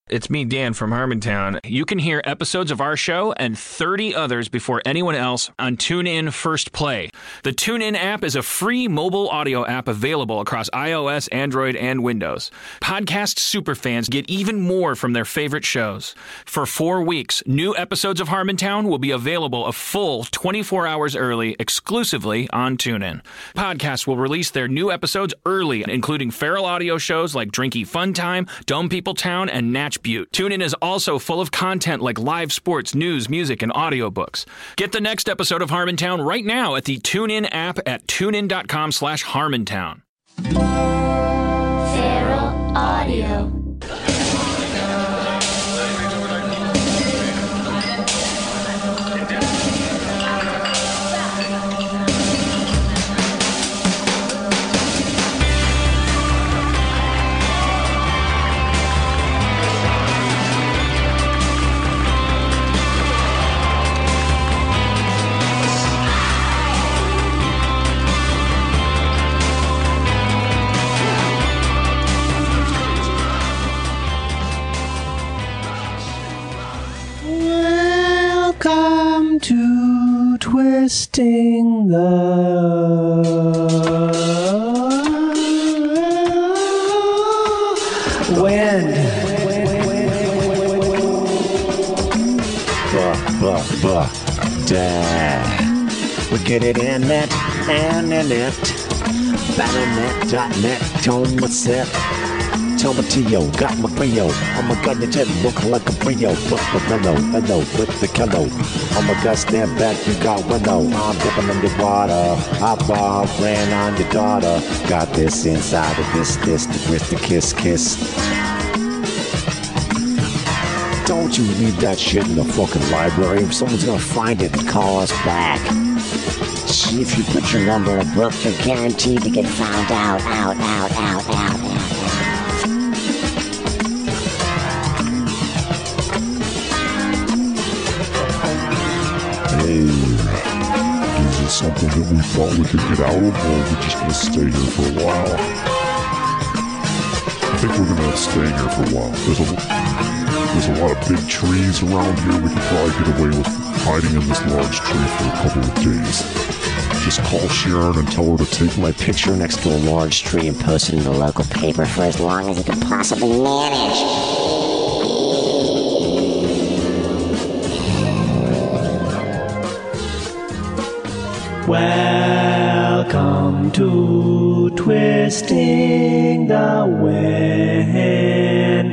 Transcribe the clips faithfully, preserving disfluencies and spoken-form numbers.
It's me, Dan, from Harmontown. You can hear episodes of our show and thirty others before anyone else on TuneIn First Play. The TuneIn app is a free mobile audio app available across iOS, Android, and Windows. Podcast superfans get even more from their favorite shows. For four weeks, new episodes of Harmontown will be available a full twenty-four hours early exclusively on TuneIn. Podcasts will release their new episodes early, including feral audio shows like Drinky Fun Time, Dumb People Town, and Natch Butte. TuneIn is also full of content like live sports, news, music, and audiobooks. Get the next episode of Harmontown right now at the TuneIn app at tunein.com slash Harmontown. Feral Audio. Welcome to Twisting the Wind. Blah, blah, blah. Da. We get it in net and in it. battle net dot net. Tone what's up? Tomatillo, got my brio. Oh my god, you just look like a brio. Look the mellow, mellow with the kello. Oh my god, stand back, you got window. I'm dipping in the water. I ball ran on your daughter. Got this inside of this, this, the wrist, the kiss, kiss. Don't you leave that shit in the fucking library. If someone's gonna find it and call us back. See, if you put your number in a book, you're guaranteed to get found out, out, out, out, out, out. Is it something that we thought we could get out of, or are we just going to stay here for a while? I think we're going to stay here for a while. There's a, there's a lot of big trees around here. We could probably get away with hiding in this large tree for a couple of days. Just call Sharon and tell her to take my picture next to a large tree and post it in the local paper for as long as you can possibly manage. Welcome to Twisting the Wind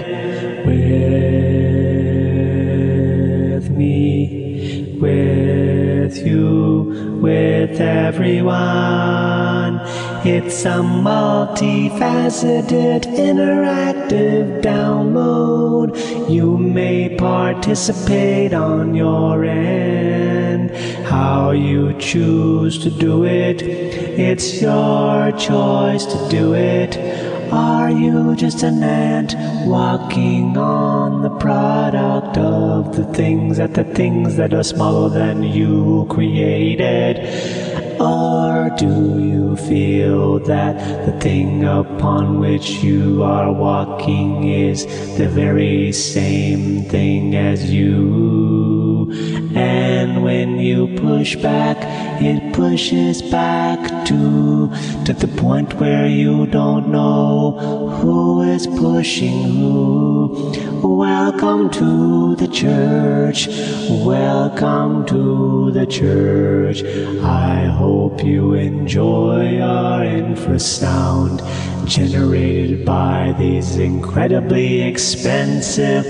with me, with you, with everyone. It's a multifaceted, interactive download. You may participate on your end. How you choose to do it, it's your choice to do it. Are you just an ant walking on the product of the things that the things that are smaller than you created? Or do you feel that the thing upon which you are walking is the very same thing as you? And when you push back, it pushes back to, to the point where you don't know who is pushing who. Welcome to the church. Welcome to the church. I hope you enjoy our infrasound generated by these incredibly expensive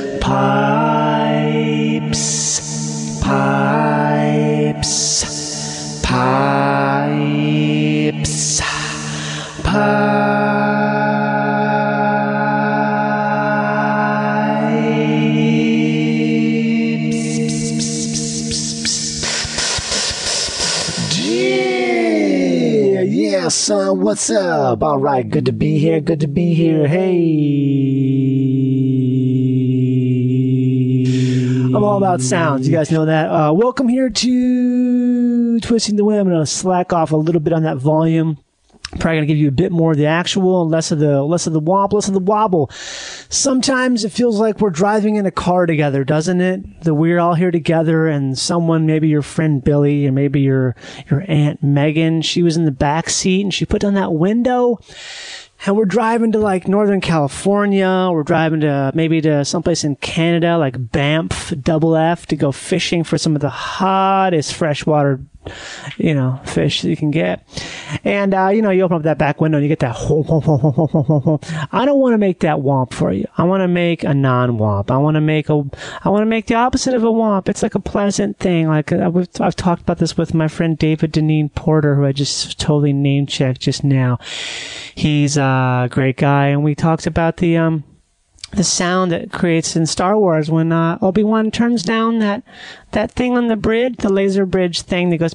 pipes. Pipes, pipes, pipes. Yeah, yeah, son, what's up? All right, good to be here, good to be here. Hey. I'm all about sounds. You guys know that. Uh, welcome here to Twisting the Wind. I'm going to slack off a little bit on that volume. Probably going to give you a bit more of the actual, less of the less of the womp, less of the wobble. Sometimes it feels like we're driving in a car together, doesn't it? That we're all here together, and someone, maybe your friend Billy, or maybe your your Aunt Megan, she was in the back seat and she put down that window. And we're driving to like Northern California. We're driving to maybe to someplace in Canada, like Banff, double F, to go fishing for some of the hottest freshwater, you know, fish that you can get. And, uh, you know, you open up that back window and you get that whomp, whomp, whomp, whomp, whomp, whomp. I don't want to make that womp for you. I want to make a non-womp. I want to make a, I want to make the opposite of a womp. It's like a pleasant thing. Like I've, I've talked about this with my friend David Deneen Porter, who I just totally name checked just now. He's a great guy. And we talked about the, um, the sound that it creates in Star Wars when uh, Obi-Wan turns down that that thing on the bridge, the laser bridge thing that goes.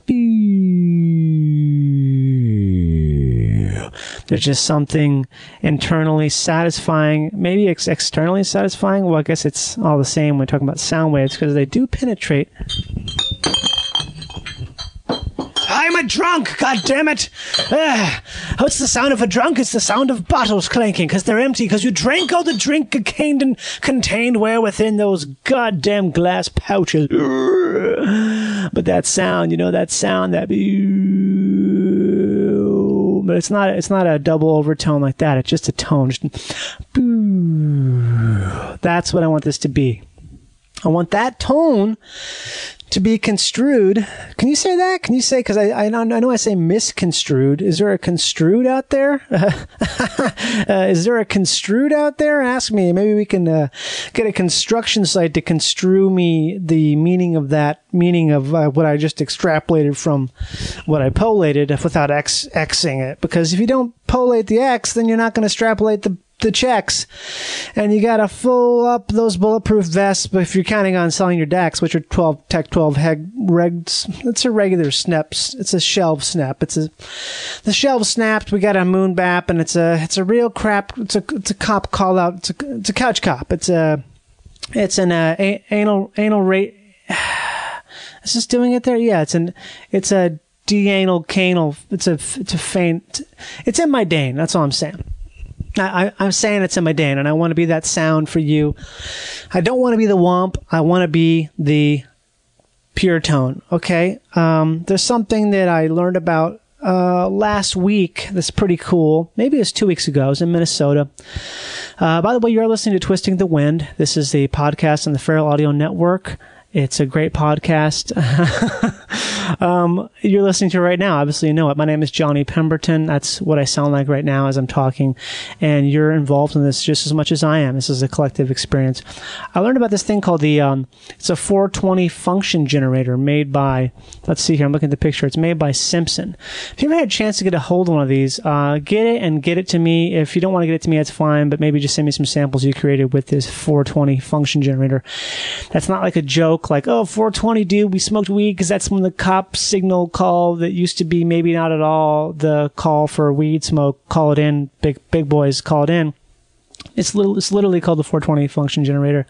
There's just something internally satisfying, maybe ex- externally satisfying. Well, I guess it's all the same when we're talking about sound waves because they do penetrate. I'm a drunk, God damn it! Uh, what's the sound of a drunk? It's the sound of bottles clanking because they're empty because you drank all the drink contained and contained where within those goddamn glass pouches. But that sound, you know, that sound, that but it's not it's not a double overtone like that. It's just a tone. Just, that's what I want this to be. I want that tone to be construed. Can you say that? Can you say, because I, I, I know I say misconstrued. Is there a construed out there? uh, is there a construed out there? Ask me. Maybe we can uh, get a construction site to construe me the meaning of that, meaning of uh, what I just extrapolated from what I pollated without X, Xing it. Because if you don't pollate the X, then you're not going to extrapolate the the checks, and you gotta fill up those bulletproof vests. But if you're counting on selling your D A Cs, which are twelve Tech twelve heg regs, it's a regular snaps. It's a shelf snap. It's a the shelf snapped. We got a moon bap, and it's a it's a real crap. It's a it's a cop call out. It's a it's a couch cop. It's a it's an uh, a, anal anal rate. Is this doing it there? Yeah, it's an it's a de-anal canal. It's a it's a faint. It's in my Dane. That's all I'm saying. I, I'm saying it's in my Dane, and I want to be that sound for you. I don't want to be the womp. I want to be the pure tone, okay? Um, there's something that I learned about uh, last week that's pretty cool. Maybe it was two weeks ago. I was in Minnesota. Uh, by the way, you're listening to Twisting the Wind. This is the podcast on the Feral Audio Network. It's a great podcast. um, you're listening to it right now. Obviously, you know it. My name is Johnny Pemberton. That's what I sound like right now as I'm talking. And you're involved in this just as much as I am. This is a collective experience. I learned about this thing called the, um, it's a four twenty function generator made by, let's see here, I'm looking at the picture. It's made by Simpson. If you ever had a chance to get a hold of one of these, uh, get it and get it to me. If you don't want to get it to me, that's fine, but maybe just send me some samples you created with this four twenty function generator. That's not like a joke. Like, oh, four twenty, dude, we smoked weed because that's when the cop signal call that used to be maybe not at all the call for weed smoke, call it in, big big boys call it in. It's, little, it's literally called the four twenty function generator.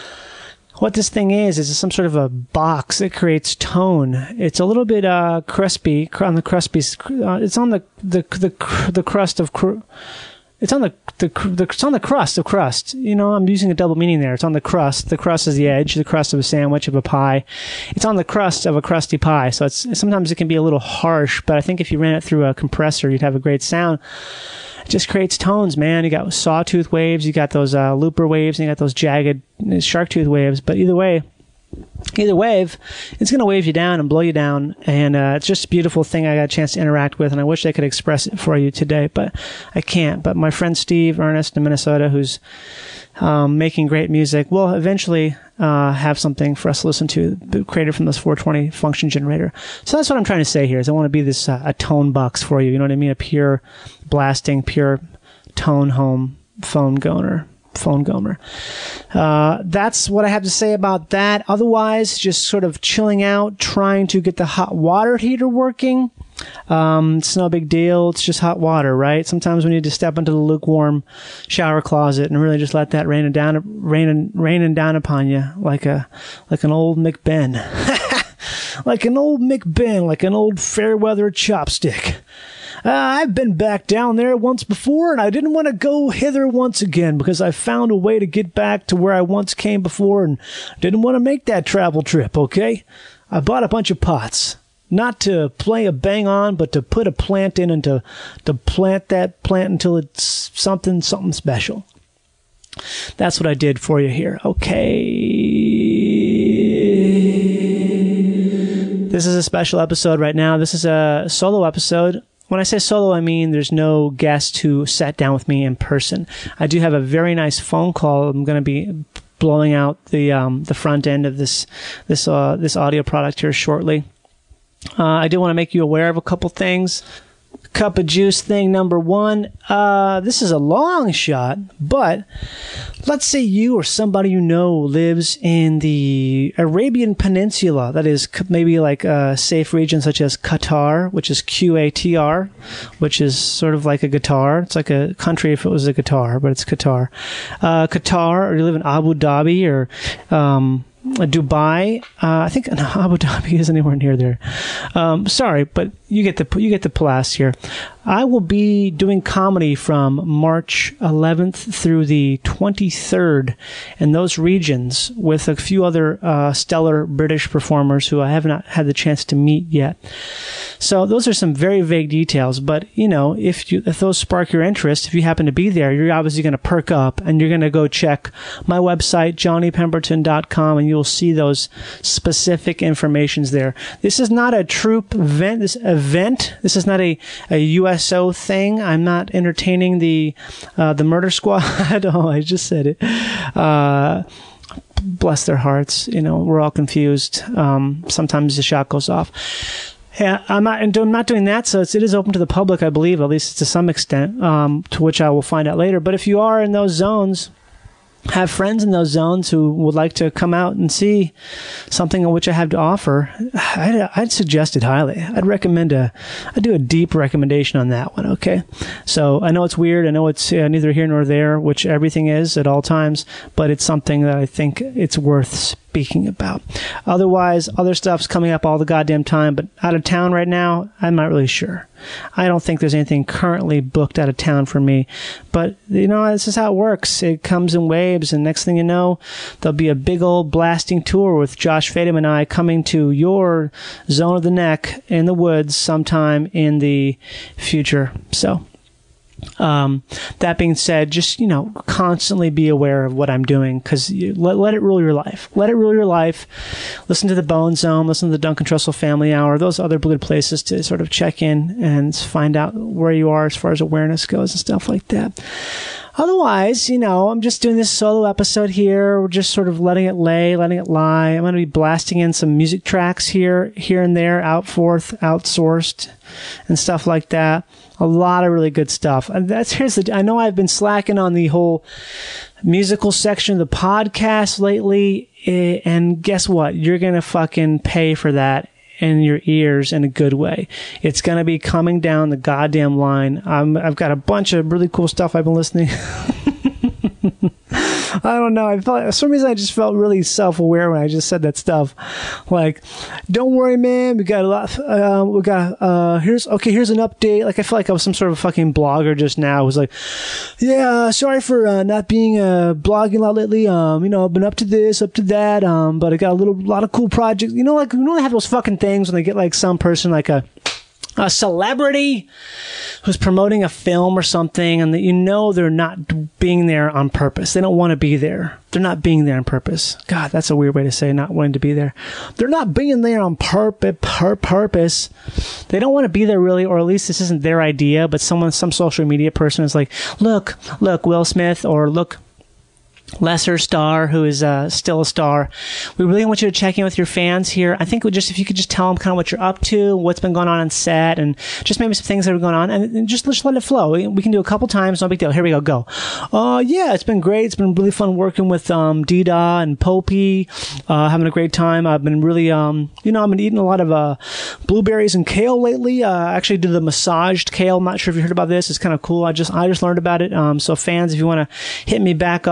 What this thing is, is some sort of a box that creates tone. It's a little bit uh, crispy, on the crispy, uh, it's on the, the, the, the crust of... Cr- It's on the, the the it's on the crust of crust. You know, I'm using a double meaning there. It's on the crust. The crust is the edge. The crust of a sandwich, of a pie. It's on the crust of a crusty pie. So it's sometimes it can be a little harsh, but I think if you ran it through a compressor, you'd have a great sound. It just creates tones, man. You got sawtooth waves. You got those uh, looper waves, and you got those jagged shark tooth waves. But either way. Either wave, it's going to wave you down and blow you down, and uh, it's just a beautiful thing I got a chance to interact with, and I wish I could express it for you today, but I can't. But my friend Steve Ernest in Minnesota, who's um, making great music, will eventually uh, have something for us to listen to created from this four twenty function generator. So that's what I'm trying to say here, is I want to be this uh, a tone box for you, you know what I mean? A pure blasting, pure tone home phone goner. phone gomer. Uh, that's what I have to say about that. Otherwise, just sort of chilling out, trying to get the hot water heater working. Um, it's no big deal. It's just hot water, right? Sometimes we need to step into the lukewarm shower closet and really just let that rain down, rain, raining down upon you like a, like an old McBen. Like an old McBen, like an old Fairweather chopstick. Uh, I've been back down there once before, and I didn't want to go hither once again because I found a way to get back to where I once came before and didn't want to make that travel trip, okay? I bought a bunch of pots. Not to play a bang on, but to put a plant in and to, to plant that plant until it's something, something special. That's what I did for you here. Okay. This is a special episode right now. This is a solo episode. When I say solo, I mean there's no guest who sat down with me in person. I do have a very nice phone call. I'm going to be blowing out the um, the front end of this this uh, this audio product here shortly. Uh, I do want to make you aware of a couple things. Cup of juice thing number one. Uh, this is a long shot, but let's say you or somebody you know lives in the Arabian Peninsula. That is maybe like a safe region such as Qatar, which is Q A T R, which is sort of like a guitar. It's like a country if it was a guitar, but it's Qatar. Uh, Qatar, or you live in Abu Dhabi or um, Dubai. Uh, I think no, Abu Dhabi isn't anywhere near there. Um, sorry, but you get the you get the plus here. I will be doing comedy from March eleventh through the twenty-third in those regions with a few other uh, stellar British performers who I have not had the chance to meet yet. So those are some very vague details, but you know, if you if those spark your interest, if you happen to be there, you're obviously going to perk up and you're going to go check my website, johnny pemberton dot com, and you'll see those specific informations there. This is not a troupe event. This event. This is not a, a U S O thing. I'm not entertaining the uh, the murder squad. Oh, I just said it. Uh, bless their hearts. You know, we're all confused. Um, sometimes the shot goes off. Yeah, I'm not, and I'm not doing that, so it's, it is open to the public, I believe, at least to some extent, um, to which I will find out later. But if you are in those zones, have friends in those zones who would like to come out and see something in which I have to offer, I'd, I'd suggest it highly. I'd recommend a, I'd do a deep recommendation on that one, okay? So I know it's weird. I know it's uh, neither here nor there, which everything is at all times, but it's something that I think it's worth speaking about. Otherwise, other stuff's coming up all the goddamn time, but out of town right now, I'm not really sure. I don't think there's anything currently booked out of town for me, but you know, this is how it works. It comes in waves, and next thing you know, there'll be a big old blasting tour with Josh Fadem and I coming to your zone of the neck in the woods sometime in the future. So, Um, that being said, just, you know, constantly be aware of what I'm doing, because let, let it rule your life. Let it rule your life. Listen to the Bone Zone, listen to the Duncan Trussell Family Hour, those other good places to sort of check in and find out where you are as far as awareness goes and stuff like that. Otherwise, you know, I'm just doing this solo episode here. We're just sort of letting it lay, letting it lie. I'm going to be blasting in some music tracks here, here and there, out forth, outsourced, and stuff like that. A lot of really good stuff. And that's here's the. I know I've been slacking on the whole musical section of the podcast lately, and guess what? You're gonna fucking pay for that in your ears in a good way. It's gonna be coming down the goddamn line. Um, I've got a bunch of really cool stuff I've been listening. I don't know. I felt, for some reason I just felt really self-aware when I just said that stuff. Like, don't worry, man. We got a lot. Uh, we got uh, here's okay. Here's an update. Like, I feel like I was some sort of fucking blogger just now. It was like, yeah, sorry for uh, not being uh, blogging a lot lately. Um, you know, I've been up to this, up to that. Um, but I got a little, lot of cool projects. You know, like you know, they have those fucking things when they get like some person like a. a celebrity who's promoting a film or something, and that you know they're not being there on purpose. They don't want to be there. They're not being there on purpose. God, that's a weird way to say not wanting to be there. They're not being there on purpose. Pur- purpose. They don't want to be there really, or at least this isn't their idea, but someone, some social media person is like, look, look, Will Smith, or look, lesser star who is uh, still a star. We really want you to check in with your fans here. I think we just if you could just tell them kind of what you're up to, what's been going on on set, and just maybe some things that are going on, and, and just, just let it flow. We can do a couple times, no big deal. Here we go, go. Uh, yeah, it's been great. It's been really fun working with um, Dida and Popey, uh, having a great time. I've been really, um, you know, I've been eating a lot of uh, blueberries and kale lately. Uh, I actually do the massaged kale. I'm not sure if you heard about this. It's kind of cool. I just I just learned about it. Um, so fans, if you want to hit me back up on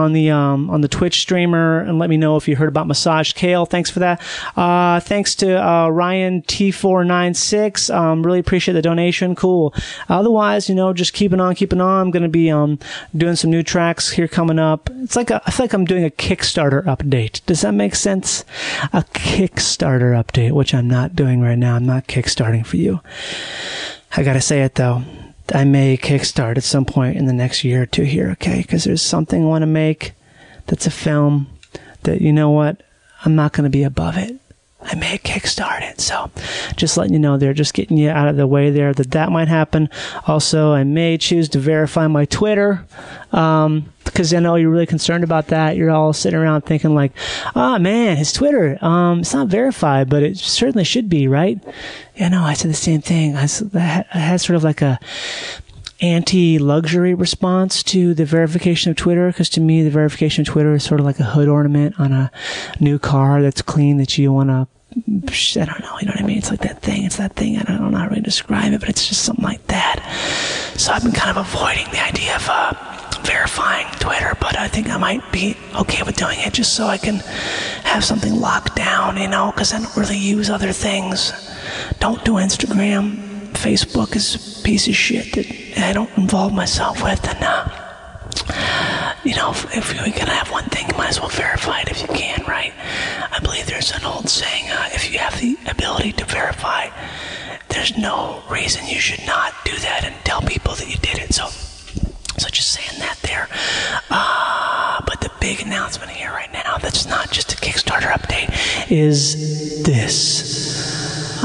on the um, on the Twitch streamer and let me know if you heard about Massage Kale. Thanks for that. Uh, thanks to uh, Ryan T four nine six. Um, really appreciate the donation. Cool. Otherwise, you know, just keeping on, keeping on. I'm going to be um, doing some new tracks here coming up. It's like a, I feel like I'm doing a Kickstarter update. Does that make sense? A Kickstarter update, which I'm not doing right now. I'm not kickstarting for you. I got to say it, though. I may kickstart at some point in the next year or two here, okay? Because there's something I want to make that's a film that, you know what, I'm not going to be above it. I may kickstart it. So just letting you know there, just getting you out of the way there that that might happen. Also, I may choose to verify my Twitter um, because I know you're really concerned about that. You're all sitting around thinking like, oh, man, his Twitter, um, it's not verified, but it certainly should be, right? Yeah, no, I said the same thing. I, I had sort of like a anti-luxury response to the verification of Twitter, because to me, the verification of Twitter is sort of like a hood ornament on a new car that's clean that you want to, I don't know, you know what I mean? It's like that thing, it's that thing, I don't know how to really describe it, but it's just something like that. So I've been kind of avoiding the idea of uh, verifying Twitter, but I think I might be okay with doing it just so I can have something locked down, you know, because I don't really use other things. Don't do Instagram. Facebook is a piece of shit that I don't involve myself with, and uh, you know, if, if you're gonna have one thing, you might as well verify it if you can, right? I believe there's an old saying, uh, if you have the ability to verify, there's no reason you should not do that and tell people that you did it. So, so just saying that there. Uh, but the big announcement here right now, that's not just a Kickstarter update, is this.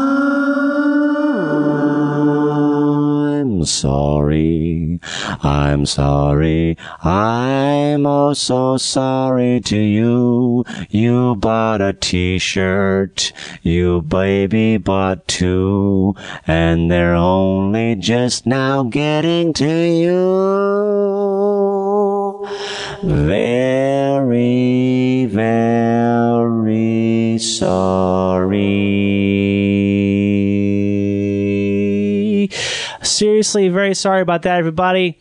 I'm sorry, I'm sorry, I'm oh so sorry to you. You bought a t-shirt, you baby bought two, and they're only just now getting to you. Very, very sorry. Seriously, very sorry about that, everybody.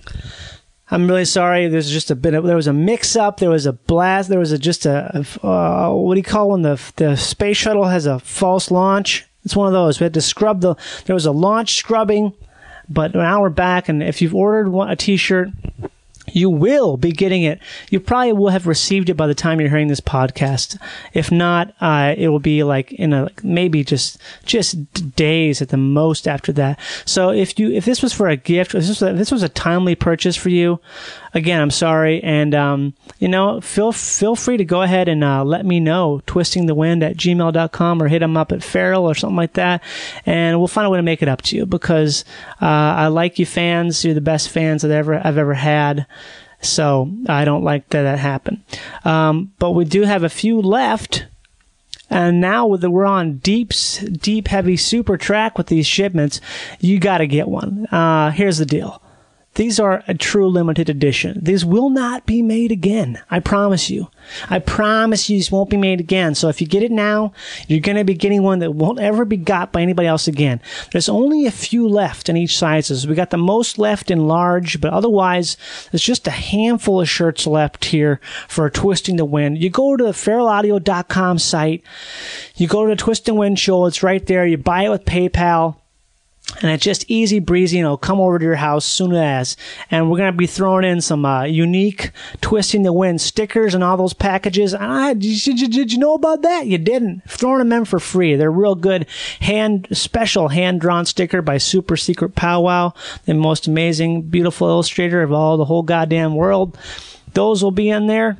I'm really sorry. There's just a bit of, there was a mix-up. There was a blast. There was a, just a, uh, what do you call when the the space shuttle has a false launch? It's one of those. We had to scrub the, there was a launch scrubbing, but now we're back, and if you've ordered one, a t-shirt, you will be getting it. You probably will have received it by the time you're hearing this podcast. If not, uh, it will be like in a, maybe just, just days at the most after that. So if you, if this was for a gift, if this was a, if this was a timely purchase for you, again, I'm sorry. And, um, you know, feel, feel free to go ahead and, uh, let me know, twistingthewind at gmail dot com, or hit them up at Farrell or something like that. And we'll find a way to make it up to you, because, uh, I like you fans. You're the best fans that ever, I've ever had. So I don't like that that happened. Um, but we do have a few left. And now that we're on deep, deep, heavy super track with these shipments, you got to get one. Uh, here's the deal. These are a true limited edition. These will not be made again. I promise you. I promise you this won't be made again. So if you get it now, you're going to be getting one that won't ever be got by anybody else again. There's only a few left in each sizes. We got the most left in large, but otherwise, there's just a handful of shirts left here for Twisting the Wind. You go to the feral audio dot com site. You go to the Twisting Wind show. It's right there. You buy it with PayPal. And it's just easy breezy, you know, come over to your house soon as. And we're going to be throwing in some uh, unique Twisting the Wind stickers and all those packages. Ah, did, you, did you know about that? You didn't. Throwing them in for free. They're real good. Hand special hand-drawn sticker by Super Secret Powwow, the most amazing, beautiful illustrator of all the whole goddamn world. Those will be in there.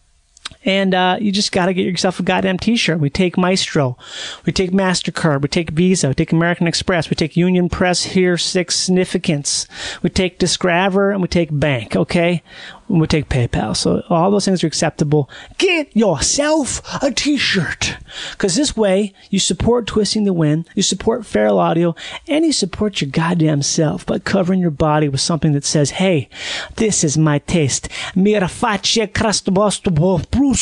And uh, you just got to get yourself a goddamn t-shirt. We take Maestro. We take MasterCard. We take Visa. We take American Express. We take Union Press here, six significance. We take Discover, and we take Bank, okay? And we take PayPal. So all those things are acceptable. Get yourself a t-shirt. Because this way, you support Twisting the Wind, you support Feral Audio, and you support your goddamn self by covering your body with something that says, hey, this is my taste. Mira face krastobostobo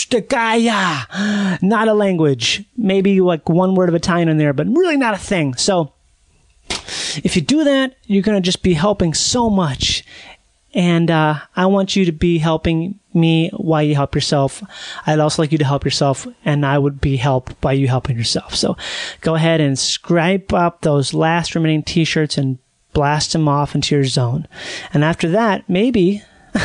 prustikaya. Not a language. Maybe like one word of Italian in there, but really not a thing. So if you do that, you're going to just be helping so much. And uh, I want you to be helping me while you help yourself. I'd also like you to help yourself, and I would be helped by you helping yourself. So go ahead and scrape up those last remaining t-shirts and blast them off into your zone. And after that, maybe,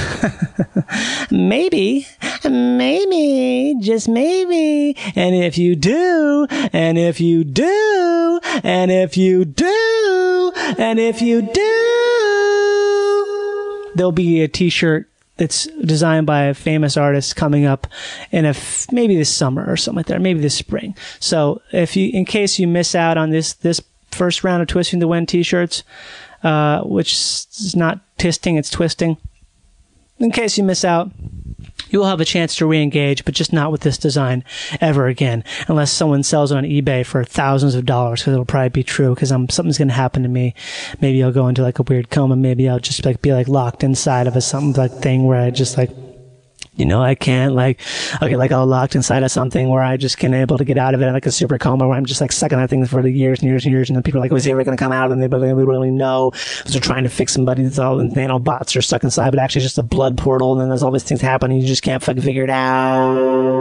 maybe, maybe, just maybe, and if you do, and if you do, and if you do, and if you do, there'll be a t-shirt that's designed by a famous artist coming up in a f- maybe this summer or something like that, or maybe this spring. So if you, in case you miss out on this this first round of Twisting the Wind t-shirts, uh, which is not tisting, it's twisting. In case you miss out, you will have a chance to re-engage, but just not with this design ever again, unless someone sells it on eBay for thousands of dollars, because it'll probably be true, because um, something's going to happen to me. Maybe I'll go into like a weird coma. Maybe I'll just like be like locked inside of a something like thing where I just like, you know, I can't like, I'll get like all locked inside of something where I just can't able to get out of it, like a super coma where I'm just like stuck in that thing for the years and years and years. And then people are like, was he ever going to come out? And they don't really know. Because they're trying to fix somebody that's all the nanobots are stuck inside, but actually it's just a blood portal. And then there's all these things happening. You just can't fucking figure it out.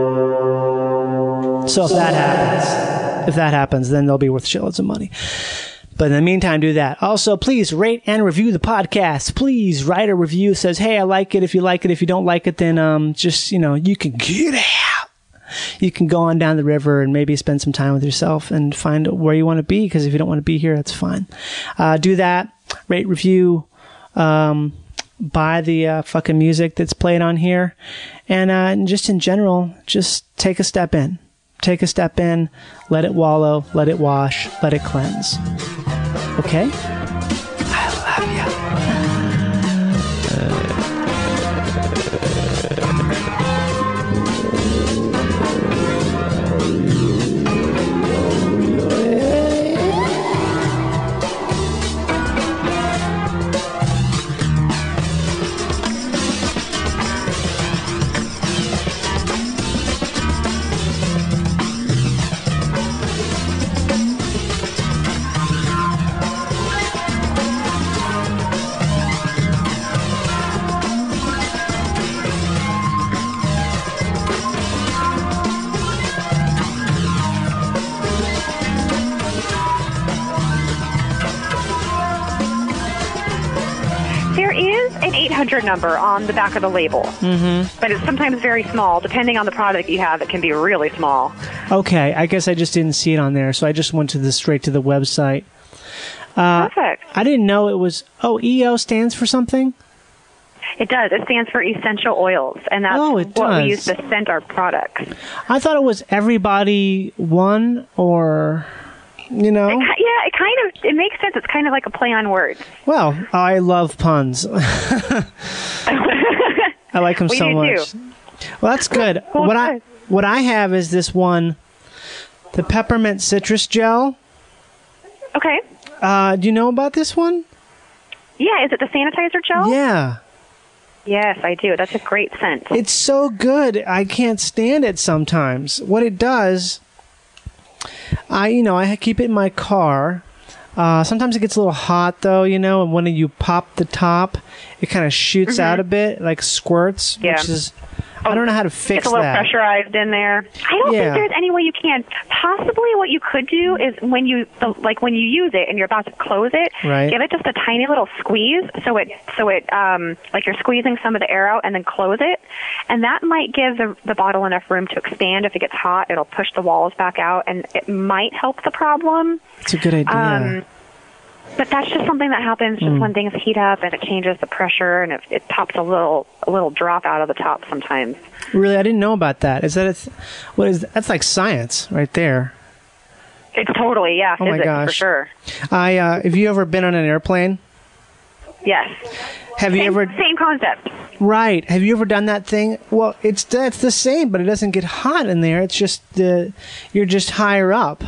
So if that happens, if that happens, then they'll be worth shitloads of money. But in the meantime, do that. Also, please rate and review the podcast. Please write a review that says, hey, I like it. If you like it, if you don't like it, then um, just, you know, you can get out. You can go on down the river and maybe spend some time with yourself and find where you want to be, because if you don't want to be here, that's fine. Uh, do that. Rate, review, um, buy the uh, fucking music that's played on here. And, uh, and just in general, just take a step in. Take a step in, let it wallow, let it wash, let it cleanse. Okay? I love you. eight hundred number on the back of the label. Mm-hmm. But it's sometimes very small. Depending on the product you have, it can be really small. Okay, I guess I just didn't see it on there, so I just went to the straight to the website. Uh, Perfect. I didn't know it was... Oh, E O stands for something? It does. It stands for essential oils, and that's oh, it what does. we use to scent our products. I thought it was Everybody One, or... You know? It, yeah, it kind of, it makes sense. It's kind of like a play on words. Well, I love puns. I like them we so do much. Too. Well, that's good. Well, what good. I what I have is this one, the peppermint citrus gel. Okay. Uh, do you know about this one? Yeah, is it the sanitizer gel? Yeah. Yes, I do. That's a great scent. It's so good. I can't stand it sometimes. What it does... I, you know, I keep it in my car. Uh, sometimes it gets a little hot, though, you know, and when you pop the top, it kind of shoots mm-hmm. out a bit, like squirts, yeah. which is... I don't know how to fix it's a little that. pressurized in there. I don't Yeah. think there's any way you can. Possibly what you could do is when you like when you use it and you're about to close it, Right. give it just a tiny little squeeze so it so it um like you're squeezing some of the air out and then close it, and that might give the the bottle enough room to expand. If it gets hot, it'll push the walls back out and it might help the problem. It's a good idea. Um, But that's just something that happens just Mm. when things heat up and it changes the pressure and it, it pops a little a little drop out of the top sometimes. Really, I didn't know about that. Is that a th- what is that's like science right there? It's totally yeah, Oh my physics gosh. for sure. I uh, have you ever been on an airplane? Yes. Have you Same, ever same concept. Right? Have you ever done that thing? Well, it's it's the same, but it doesn't get hot in there. It's just the you're just higher up.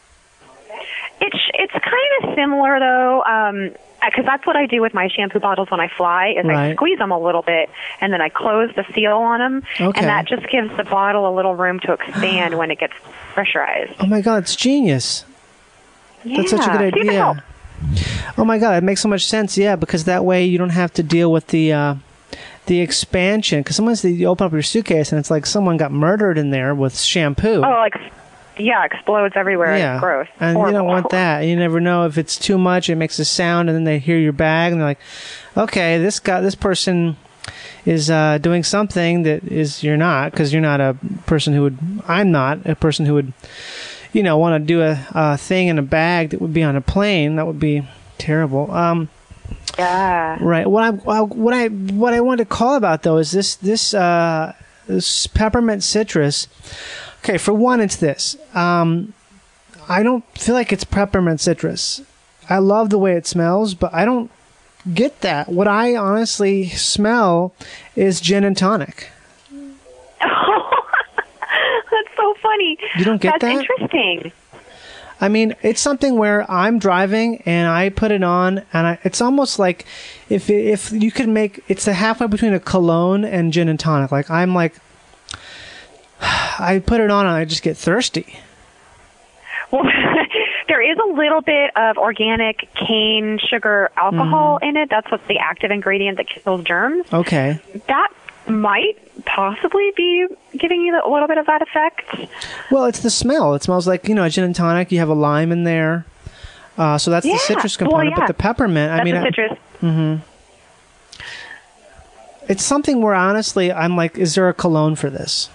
It's it's kind of similar though, um, because that's what I do with my shampoo bottles when I fly. Is I Right. squeeze them a little bit and then I close the seal on them, Okay. and that just gives the bottle a little room to expand when it gets pressurized. Oh my God, it's genius. Yeah. That's such a good See if it idea. helps. Oh my God, it makes so much sense. Yeah, because that way you don't have to deal with the uh, the expansion. Because sometimes you open up your suitcase and it's like someone got murdered in there with shampoo. Oh, like, yeah, explodes everywhere. Yeah, It's gross. and Horrible. you don't want that. You never know if it's too much. It makes a sound, and then they hear your bag, and they're like, "Okay, this guy, this person is uh, doing something that is you're not, because you're not a person who would. I'm not a person who would, you know, want to do a, a thing in a bag that would be on a plane. That would be terrible." Um, yeah. Right. What I what I what I wanted to call about though is this this uh, this peppermint citrus. Okay, for one, it's this. Um, I don't feel like it's peppermint citrus. I love the way it smells, but I don't get that. What I honestly smell is gin and tonic. That's so funny. You don't get That's that? interesting. I mean, it's something where I'm driving and I put it on, and I, it's almost like if if you could make it's a halfway between a cologne and gin and tonic. Like I'm like. I put it on and I just get thirsty. Well, there is a little bit of organic cane sugar alcohol Mm-hmm. in it. That's what's the active ingredient that kills germs. Okay. That might possibly be giving you a little bit of that effect. Well, it's the smell. It smells like, you know, a gin and tonic. You have a lime in there. Uh, so that's Yeah. the citrus Well, component. yeah. But the peppermint, That's I mean... the citrus. Mm-hmm. It's something where, honestly, I'm like, is there a cologne for this?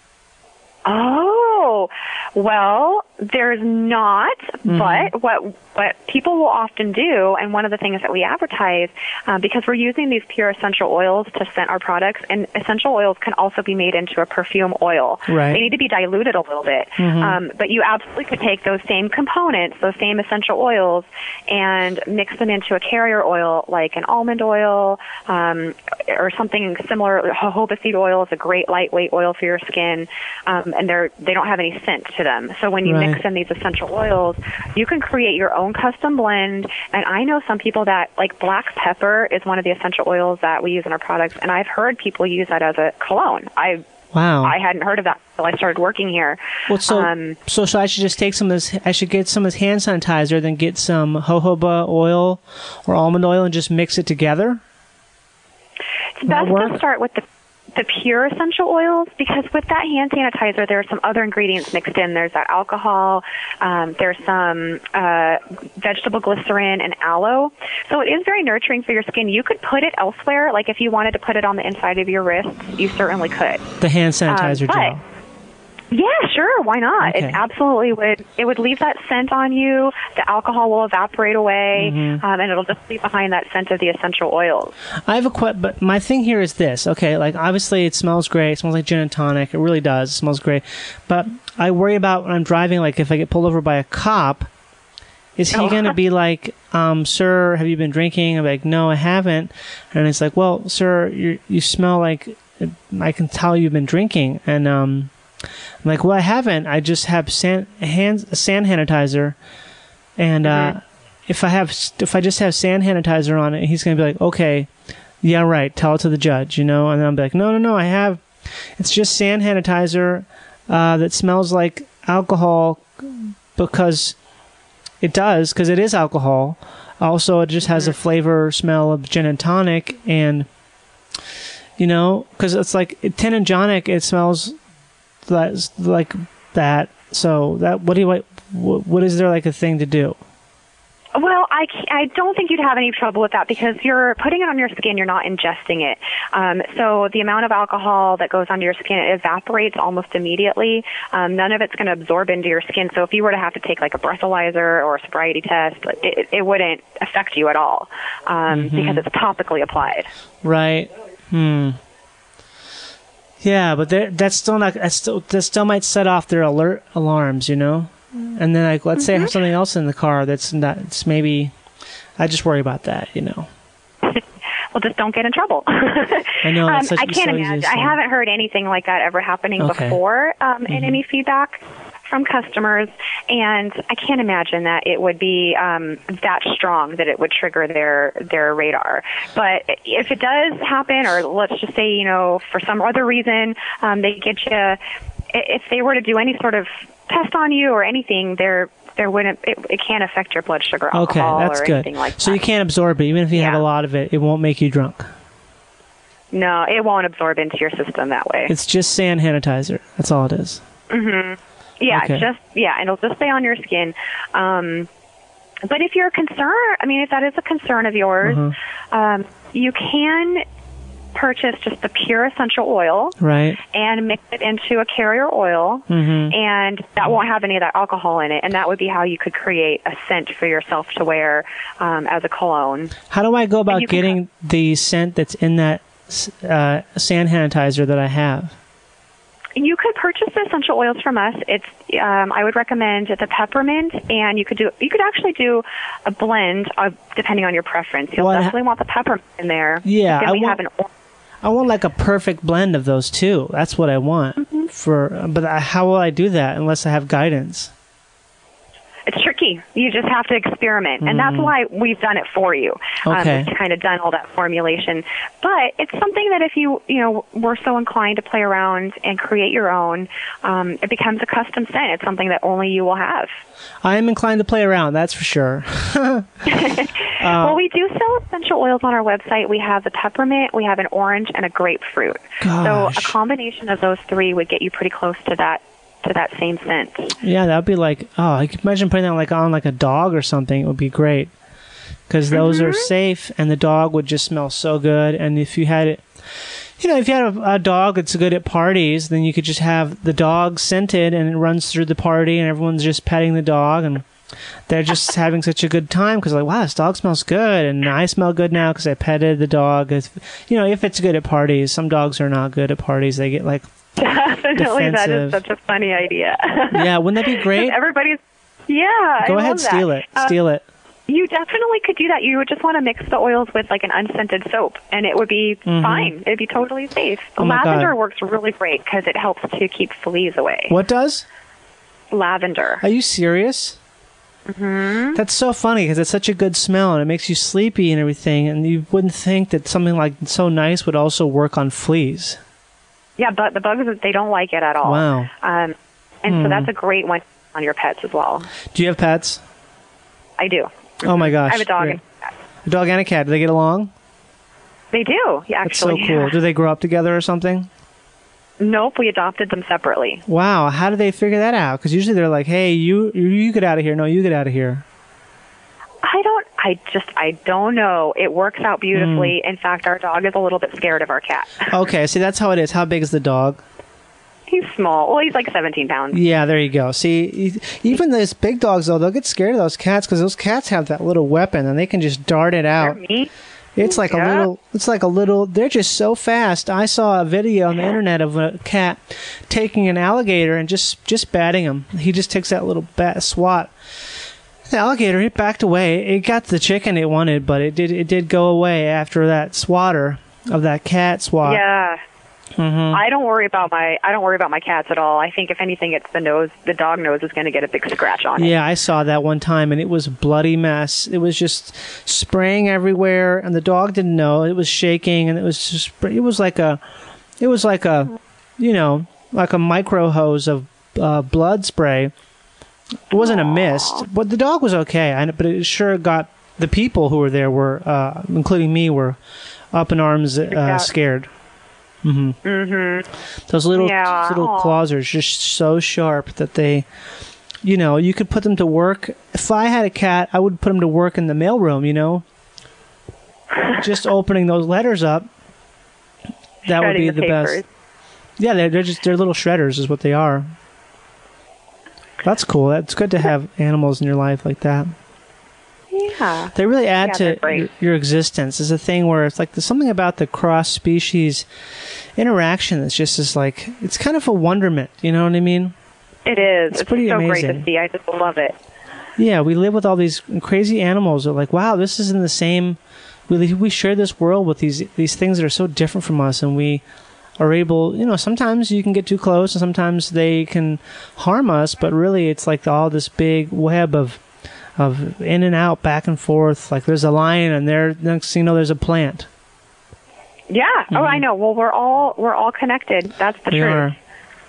Oh, well, there's not, Mm-hmm. but what what people will often do, and one of the things that we advertise, um, because we're using these pure essential oils to scent our products, and essential oils can also be made into a perfume oil. Right. They need to be diluted a little bit, Mhm. um, but you absolutely could take those same components, those same essential oils, and mix them into a carrier oil like an almond oil um, or something similar. Jojoba seed oil is a great lightweight oil for your skin, um, and they're they don't have any scent to them. So when you Right. mix in these essential oils, you can create your own custom blend. And I know some people that, like black pepper is one of the essential oils that we use in our products, and I've heard people use that as a cologne. I Wow. I hadn't heard of that until I started working here. Well, so, Um, so so I should just take some of this. I should get some of this hand sanitizer, then get some jojoba oil or almond oil, and just mix it together. It's best work? to start with the the pure essential oils, because with that hand sanitizer, there are some other ingredients mixed in. There's that alcohol, um, there's some uh, vegetable glycerin and aloe. So it is very nurturing for your skin. You could put it elsewhere. Like if you wanted to put it on the inside of your wrist, you certainly could. The hand sanitizer Um, but- gel. Yeah, sure. Why not? Okay. It absolutely would. It would leave that scent on you. The alcohol will evaporate away, Mhm. um, and it'll just leave behind that scent of the essential oils. I have a question, but my thing here is this. Okay, like obviously it smells great. It smells like gin and tonic. It really does. It smells great. But I worry about when I'm driving, like if I get pulled over by a cop, is he Oh. going to be like, um, sir, have you been drinking? I'm like, no, I haven't. And it's like, well, sir, you you smell like, I can tell you've been drinking. And um, I'm like, well, I haven't. I just have sand, hand, sand sanitizer. And uh, if I have, if I just have sand sanitizer on it, he's going to be like, okay, yeah, right. Tell it to the judge, you know? And then I'm like, no, no, no, I have, it's just sand sanitizer uh, that smells like alcohol because it does, because it is alcohol. Also, it just has a flavor, smell of gin and tonic. And, you know, because it's like gin and tonic, it smells like, like that. So that, what do you, what, what is there like a thing to do? Well, I, c- I don't think you'd have any trouble with that because you're putting it on your skin, you're not ingesting it. Um, so the amount of alcohol that goes onto your skin, it evaporates almost immediately. Um, none of it's going to absorb into your skin. So if you were to have to take like a breathalyzer or a sobriety test, it, it wouldn't affect you at all um, Mhm. because it's topically applied. Right. Hmm. Yeah, but there- that's still not. That's still that still might set off their alert alarms, you know. And then, like, let's say I have something else in the car that's not. It's maybe. I just worry about that, you know. Well, just don't get in trouble. I know. Um, It's such, I it's can't so easy to imagine. say. I haven't heard anything like that ever happening Okay. before um, in Mhm. any feedback from customers, and I can't imagine that it would be um, that strong that it would trigger their their radar. But if it does happen, or let's just say, you know, for some other reason, um, they get you. If they were to do any sort of test on you or anything, they're there wouldn't it, it can't affect your blood sugar, Okay, alcohol, that's or good. anything like So that. you can't absorb it. Even if you have Yeah. a lot of it, it won't make you drunk. No, it won't absorb into your system that way. It's just sand sanitizer. That's all it is. Mm-hmm. Yeah, Okay. just yeah, and it'll just stay on your skin. Um, but if you're concerned, I mean, if that is a concern of yours, Uh-huh. um, you can purchase just the pure essential oil Right. and mix it into a carrier oil, Mhm. and that won't have any of that alcohol in it. And that would be how you could create a scent for yourself to wear um, as a cologne. How do I go about you can getting the scent that's in that uh, sand sanitizer that I have? You could purchase the essential oils from us. It's um, I would recommend the peppermint, and you could do you could actually do a blend of, depending on your preference. You'll Well, I- definitely want the peppermint in there. Yeah, Then I we want- have an or- I want like a perfect blend of those two. That's what I want. Mm-hmm. For but I, how will I do that unless I have guidance? It's tricky. You just have to experiment, and that's why we've done it for you. Mm. Okay. Um, we've kind of done all that formulation, but it's something that if you you know were so inclined to play around and create your own, um, it becomes a custom scent. It's something that only you will have. I am inclined to play around. That's for sure. well, we do sell essential oils on our website. We have the peppermint, we have an orange, and a grapefruit. Gosh. So a combination of those three would get you pretty close to that to that same scent. Yeah, that'd be like, oh, I could imagine putting that like on like a dog or something. It would be great because those Mm-hmm. are safe, and the dog would just smell so good. And if you had it, you know, if you had a, a dog that's good at parties, then you could just have the dog scented, and it runs through the party, and everyone's just petting the dog, and they're just having such a good time because like, wow, this dog smells good, and I smell good now because I petted the dog. It's, you know, if it's good at parties, some dogs are not good at parties. They get like, Definitely, that defensive. is such a funny idea. yeah, wouldn't that be great? Everybody's, yeah. Go I ahead, love that. steal it, Uh, steal it. You definitely could do that. You would just want to mix the oils with like an unscented soap, and it would be Mhm. fine. It'd be totally safe. Oh my Lavender God. works really great because it helps to keep fleas away. What does? Lavender. Are you serious? Mm-hmm. That's so funny because it's such a good smell and it makes you sleepy and everything. And you wouldn't think that something like so nice would also work on fleas. Yeah, but the bugs, they don't like it at all. Wow. Um, and Hmm. so that's a great one on your pets as well. Do you have pets? I do. Oh my gosh. I have a dog. Great. And a cat. A dog and a cat. Do they get along? They do, yeah, That's so actually. cool. Do they grow up together or something? Nope, we adopted them separately. Wow. How do they figure that out? Because usually they're like, hey, you you get out of here. No, you get out of here. I don't, I just, I don't know. It works out beautifully. Hmm. In fact, our dog is a little bit scared of our cat. Okay. See, that's how it is. How big is the dog? He's small. Well, he's like seventeen pounds. Yeah, there you go. See, e- even those big dogs, though, they'll get scared of those cats because those cats have that little weapon and they can just dart it They're out. meat. It's like a Yeah. little, it's like a little, they're just so fast. I saw a video on the internet of a cat taking an alligator and just, just batting him. He just takes that little bat swat. The alligator, it backed away. It got the chicken it wanted, but it did, it did go away after that swatter of that cat swat. Yeah. Mhm. I don't worry about my I don't worry about my cats at all. I think if anything, it's the nose. The dog nose is going to get a big scratch on it. Yeah, I saw that one time, and it was a bloody mess. It was just spraying everywhere, and the dog didn't know. It was shaking, and it was just, it was like a, it was like a, you know, like a micro hose of uh, blood spray. It wasn't a mist, but the dog was okay. I, but it sure got, the people who were there were, uh, including me, were up in arms, uh, out. scared. hmm Mm-hmm. Those little Yeah. little Aw. claws are just so sharp that they, you know, you could put them to work. If I had a cat, I would put them to work in the mailroom, you know, just opening those letters up. That would Shredding be the the best. papers. Yeah, they're, they're just they're little shredders, is what they are. That's cool. That's good to have animals in your life like that. Yeah. They really add Yeah, they're to great. your, your existence. It's a thing where it's like there's something about the cross species interaction that's just is like, it's kind of a wonderment. You know what I mean? It is. It's It's, pretty so great amazing. to see. I just love it. Yeah, we live with all these crazy animals. That are like, wow, this is in the same. We we share this world with these these things that are so different from us, and we are able. You know, sometimes you can get too close, and sometimes they can harm us. But really, it's like all this big web of of in and out, back and forth. Like there's a lion, and there next thing you know, there's a plant. Yeah. Oh, I know. Well, we're all we're all connected. That's the We truth. are.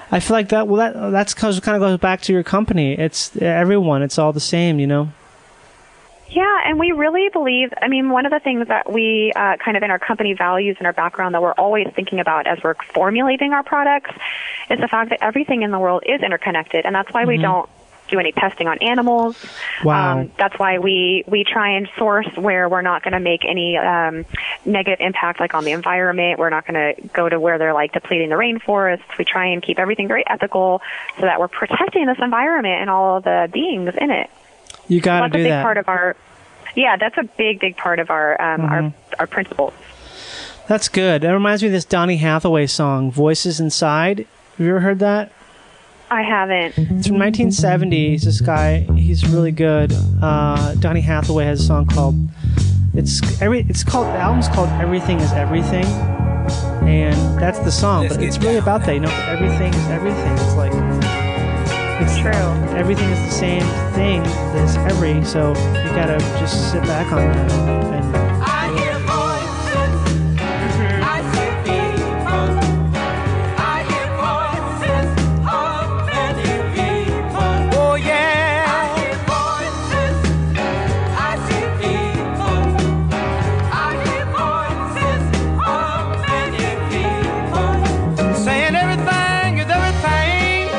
I feel like that. Well, that that's cause kind of goes back to your company. It's everyone. It's all the same, you know. Yeah, and we really believe, I mean, one of the things that we uh, kind of in our company values and our background that we're always thinking about as we're formulating our products is the fact that everything in the world is interconnected, and that's why mm-hmm. we don't do any testing on animals. Wow. Um, that's why we, we try and source where we're not going to make any um, negative impact like on the environment. We're not going to go to where they're like depleting the rainforests. We try and keep everything very ethical so that we're protecting this environment and all of the beings in it. You got to so do a big that. Part of our, yeah, that's a big, big part of our um, mm-hmm. our our principles. That's good. That reminds me of this Donny Hathaway song, "Voices Inside." Have you ever heard that? I haven't. It's from nineteen seventies. This guy, he's really good. Uh, Donny Hathaway has a song called it's every. It's called the album's called "Everything Is Everything," and that's the song. But it's really about that. You know, everything is everything. It's like. It's true. Everything is the same thing as every, so you gotta just sit back on that and. I hear voices. Mm-hmm. I see people. I hear voices of many people. Oh yeah. I hear voices. I see people. I hear voices of many people saying everything is everything.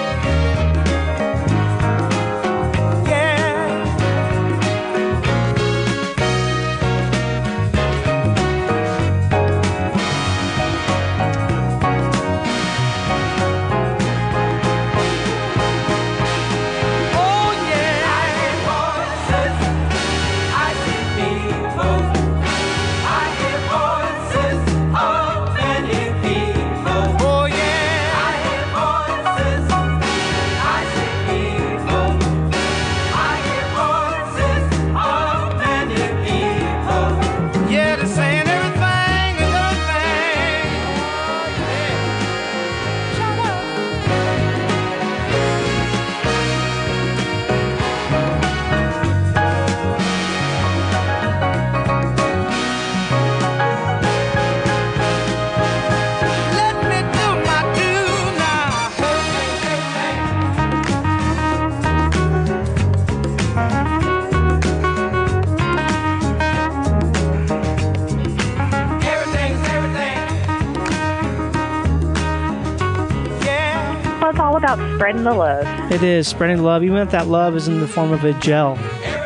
About spreading the love. It is spreading love, even if that love is in the form of a gel.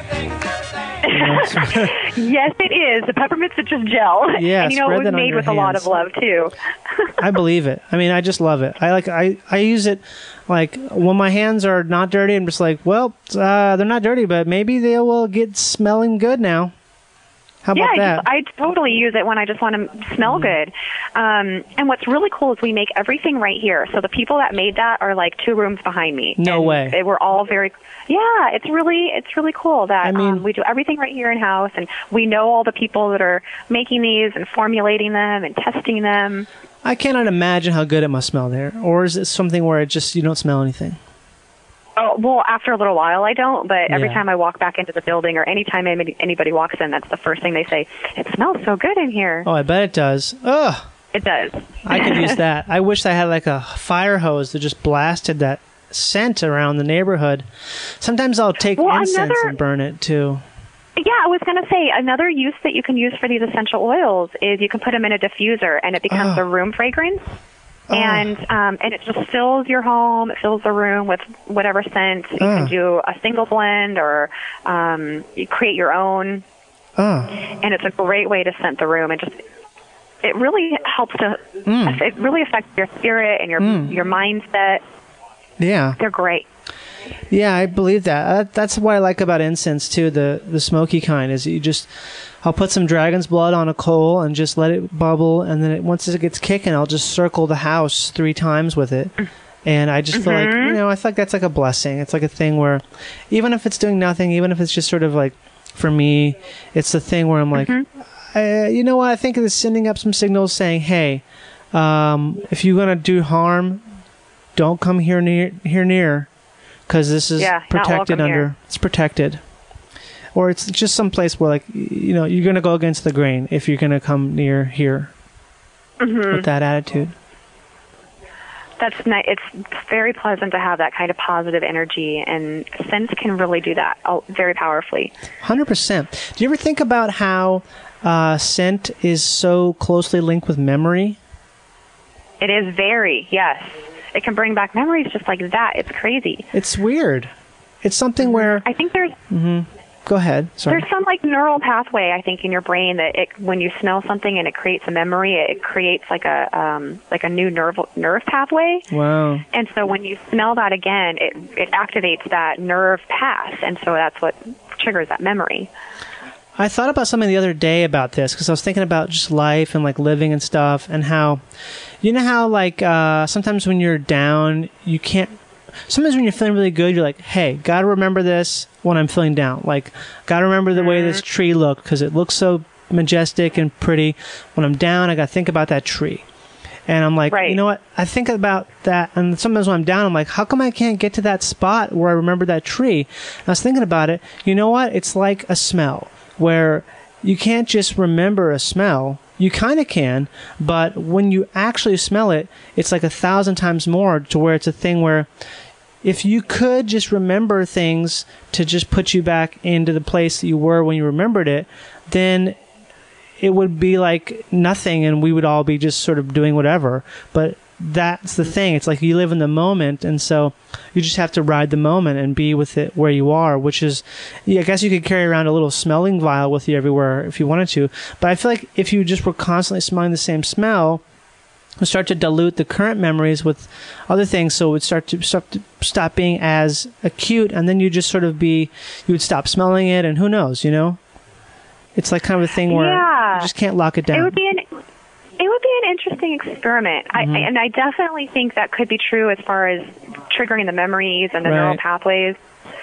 Yes, it is. The peppermint citrus gel. Yeah, and you know it was made with hands. A lot of love too. I believe it. I mean, I just love it. I like. I I use it like when my hands are not dirty. I'm just like, well, uh, they're not dirty, but maybe they will get smelling good now. How about yeah, that? I, just, I totally use it when I just want to smell mm. good. Um, and what's really cool is we make everything right here. So the people that made that are like two rooms behind me. No and way. They were all very, yeah, it's really, it's really cool that I mean, um, we do everything right here in house, and we know all the people that are making these and formulating them and testing them. I cannot imagine how good it must smell there. Or is it something where it just you don't smell anything? Oh, well, after a little while, I don't, but every yeah. time I walk back into the building or anytime anybody walks in, that's the first thing they say. It smells so good in here. Oh, I bet it does. Ugh. It does. I could use that. I wish I had like a fire hose that just blasted that scent around the neighborhood. Sometimes I'll take well, incense another, and burn it too. Yeah, I was going to say, another use that you can use for these essential oils is you can put them in a diffuser and it becomes oh. a room fragrance. And um, and it just fills your home, it fills the room with whatever scent. You uh. can do a single blend or um, you create your own. Uh. And it's a great way to scent the room. And just it really helps to, mm. it really affects your spirit and your mm. your mindset. Yeah. They're great. Yeah, I believe that. Uh, that's what I like about incense too, the the smoky kind, is you just, I'll put some dragon's blood on a coal and just let it bubble, and then it, once it gets kicking, I'll just circle the house three times with it. And I just mm-hmm. feel like, you know, I feel like that's like a blessing. It's like a thing where, even if it's doing nothing, even if it's just sort of like, for me, it's the thing where I'm like, mm-hmm. I, you know what, I think it's sending up some signals saying, hey, um, if you're going to do harm, don't come here near, here near. Because this is yeah, protected under, here. It's protected. Or it's just some place where, like, you know, you're going to go against the grain if you're going to come near here mm-hmm. with that attitude. That's nice. It's very pleasant to have that kind of positive energy, and scents can really do that oh, very powerfully. one hundred percent. Do you ever think about how uh, scent is so closely linked with memory? It is very, yes. It can bring back memories just like that. It's crazy. It's weird. It's something where... I think there's... Mm-hmm. Go ahead. Sorry. There's some like neural pathway, I think, in your brain that it, when you smell something and it creates a memory, it creates like a um, like a new nerve nerve pathway. Wow. And so when you smell that again, it it activates that nerve path, and so that's what triggers that memory. I thought about something the other day about this because I was thinking about just life and like living and stuff, and how, you know how like uh, sometimes when you're down, you can't. Sometimes when you're feeling really good, you're like, hey, gotta remember this when I'm feeling down. Like, gotta remember the way this tree looked because it looks so majestic and pretty. When I'm down, I gotta think about that tree. And I'm like, right. You know what? I think about that. And sometimes when I'm down, I'm like, how come I can't get to that spot where I remember that tree? And I was thinking about it. You know what? It's like a smell where you can't just remember a smell. You kind of can, but when you actually smell it, it's like a thousand times more to where it's a thing where if you could just remember things to just put you back into the place that you were when you remembered it, then it would be like nothing and we would all be just sort of doing whatever. But that's the thing. It's like you live in the moment, and so you just have to ride the moment and be with it where you are, which is, yeah, I guess you could carry around a little smelling vial with you everywhere if you wanted to. But I feel like if you just were constantly smelling the same smell, it would start to dilute the current memories with other things, so it would start to, start to stop being as acute, and then you just sort of be, you would stop smelling it, and who knows, you know? It's like kind of a thing where yeah. you just can't lock it down. It would be an It would be an interesting experiment, mm-hmm. I, and I definitely think that could be true as far as triggering the memories and the right. neural pathways.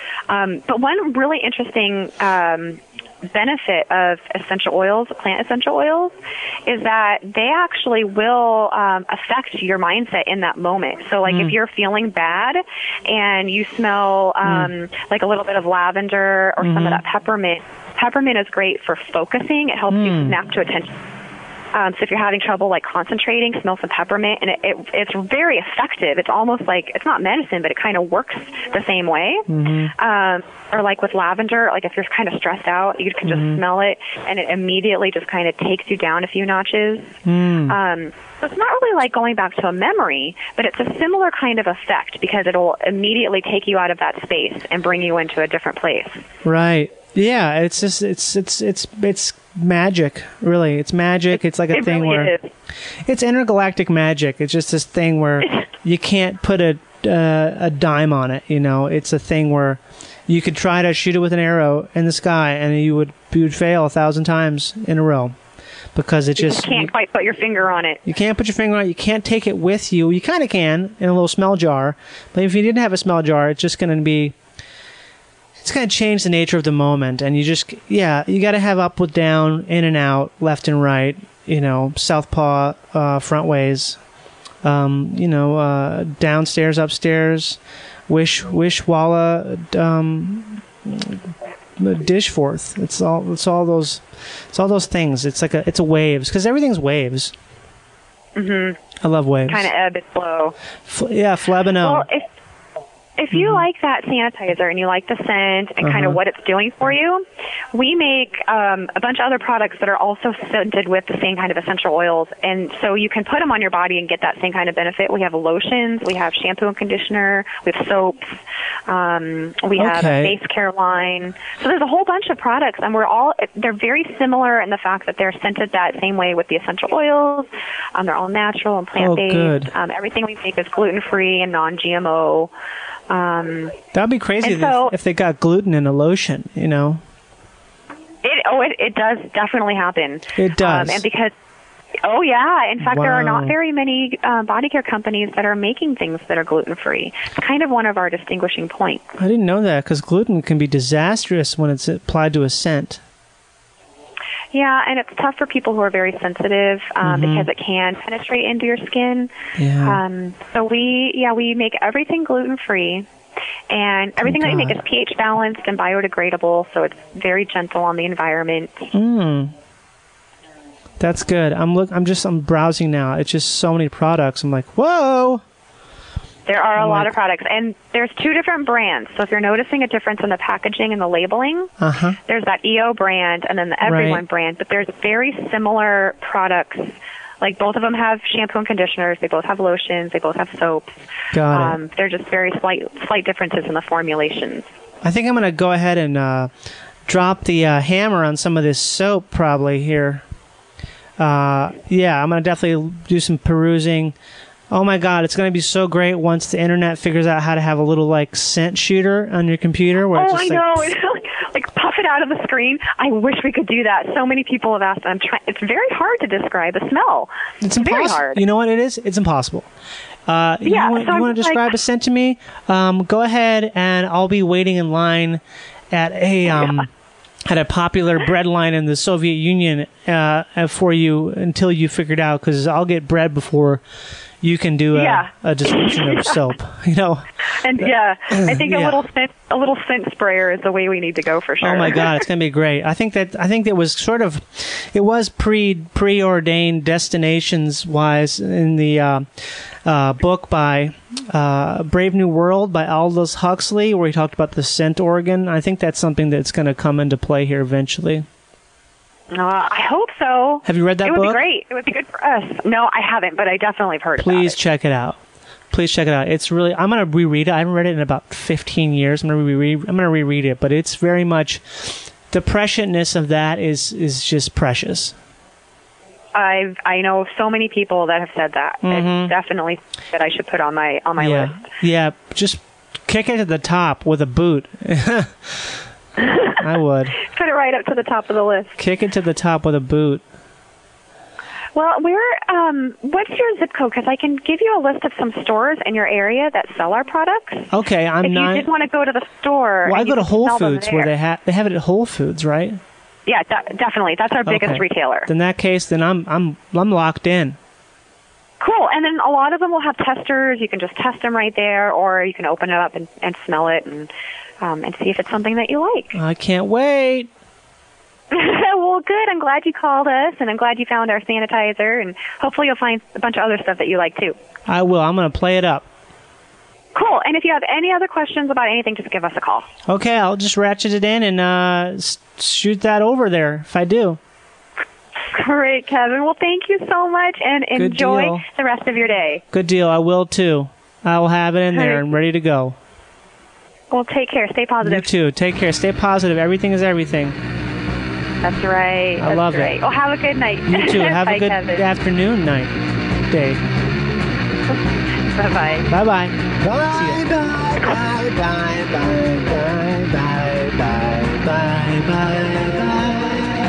Um, but one really interesting um, benefit of essential oils, plant essential oils, is that they actually will um, affect your mindset in that moment. So, like, mm. if you're feeling bad and you smell um, mm. like a little bit of lavender or mm-hmm. some of that peppermint, peppermint is great for focusing. It helps mm. you snap to attention. Um, so if you're having trouble like concentrating, smell some peppermint, and it, it, it's very effective. It's almost like, it's not medicine, but it kind of works the same way. Mm-hmm. Um, or like with lavender, like if you're kind of stressed out, you can just mm-hmm. smell it, and it immediately just kind of takes you down a few notches. Mm. Um, so it's not really like going back to a memory, but it's a similar kind of effect because it'll immediately take you out of that space and bring you into a different place. Right. Yeah, it's just it's it's it's it's magic, really. It's magic. It's like a it thing really where is. It's intergalactic magic. It's just this thing where you can't put a uh, a dime on it. You know, it's a thing where you could try to shoot it with an arrow in the sky, and you would you would fail a thousand times in a row because it you just just can't you, quite put your finger on it. You can't put your finger on it. You can't take it with you. You kind of can in a little smell jar, but if you didn't have a smell jar, it's just going to be. It's going to change the nature of the moment, and you just, yeah, you got to have up with down, in and out, left and right, you know, southpaw, uh, front ways, um, you know, uh, downstairs, upstairs, wish, wish, walla, um, dish forth. It's all, it's all those, it's all those things. It's like a, it's a waves, because everything's waves. Mm-hmm. I love waves. Kind of ebb and flow. F- yeah, flebano. Well, if If you mm-hmm. like that sanitizer and you like the scent and uh-huh. kind of what it's doing for you, we make um, a bunch of other products that are also scented with the same kind of essential oils. And so you can put them on your body and get that same kind of benefit. We have lotions, we have shampoo and conditioner, we have soaps, um, we have okay. a face care line. So there's a whole bunch of products, and we're all, they're very similar in the fact that they're scented that same way with the essential oils. Um, they're all natural and plant-based. Oh, um, everything we make is gluten-free and non-G M O. Um, That'd be crazy so, if, if they got gluten in a lotion, you know. It oh, it, it does definitely happen. It does, um, and because oh yeah, in fact, wow. there are not very many uh, body care companies that are making things that are gluten free. It's kind of one of our distinguishing points. I didn't know that because gluten can be disastrous when it's applied to a scent. Yeah, and it's tough for people who are very sensitive um, mm-hmm. because it can penetrate into your skin. Yeah. Um, so we, yeah, we make everything gluten-free, and everything oh, that we make is pH balanced and biodegradable, so it's very gentle on the environment. Mm. That's good. I'm look. I'm just. I'm browsing now. It's just so many products. I'm like, whoa. There are a I'm lot like- of products, and there's two different brands. So if you're noticing a difference in the packaging and the labeling, Uh-huh. there's that E O brand and then the Everyone Right. brand, but there's very similar products. Like both of them have shampoo and conditioners. They both have lotions. They both have soaps. Got it. Um, they're just very slight, slight differences in the formulations. I think I'm going to go ahead and uh, drop the uh, hammer on some of this soap probably here. Uh, yeah, I'm going to definitely do some perusing. Oh my God, it's going to be so great once the internet figures out how to have a little like scent shooter on your computer. Where Oh, it's I just know. like, like puff it out of the screen. I wish we could do that. So many people have asked. I'm trying. It's very hard to describe a smell. It's very impossible. hard. You know what it is? It's impossible. Uh, Yeah, you want, so you I'm want to just describe like- a scent to me? Um, go ahead, and I'll be waiting in line at a um, at a popular bread line in the Soviet Union uh, for you until you figure it out. Because I'll get bread before you can do a, Yeah. a description of soap. You know. And yeah, I think a Yeah. little scent, a little scent sprayer is the way we need to go for sure. Oh my God, it's gonna be great. I think that I think that was sort of, it was pre preordained destinations wise in the uh, uh, book by uh, Brave New World by Aldous Huxley, where he talked about the scent organ. I think that's something that's going to come into play here eventually. Uh, I hope so. Have you read that It would book? be great. It would be good for us. No, I haven't, but I definitely have heard Please about check it out. Please check it out. It's really. I'm gonna reread it. I haven't read it in about fifteen years. I'm gonna reread. I'm gonna reread it, but it's very much the preciousness of that is is just precious. it. I've I know so many people that have said that. Mhm. It's definitely that I should put on my on my yeah, list. yeah. Just kick it to the top with a boot. I would Put it right up to the top of the list. kick it to the top with a boot. Well, where um, what's your zip code? Because I can give you a list of some stores in your area that sell our products. Okay, I'm if not. you did want to go to the store, Well, I and go you to can Whole smell them Foods where there. they have they have it at Whole Foods, right? Yeah, de- definitely. That's our biggest Okay. retailer. In that case, then I'm I'm I'm locked in. Cool. And then a lot of them will have testers. You can just test them right there, or you can open it up and, and smell it and um, and see if it's something that you like. I can't wait. Well, good. I'm glad you called us, and I'm glad you found our sanitizer, and hopefully you'll find a bunch of other stuff that you like, too. I will. I'm gonna play it up. Cool. And if you have any other questions about anything, just give us a call. Okay, I'll just ratchet it in and uh, s- shoot that over there if I do. Great, Kevin. Well, thank you so much, and Good enjoy deal. the rest of your day. Good deal. I will too. I will have it in there Alright. and ready to go. Well, take care. Stay You positive. too. Take care. Stay positive. Everything is everything. That's right. I That's love it. right. Well, have a good night. You too. Have Bye, a good Kevin. afternoon, night, day. Bye-bye. Bye bye. Bye, bye, bye, bye, bye, bye, bye, bye, bye, bye, bye.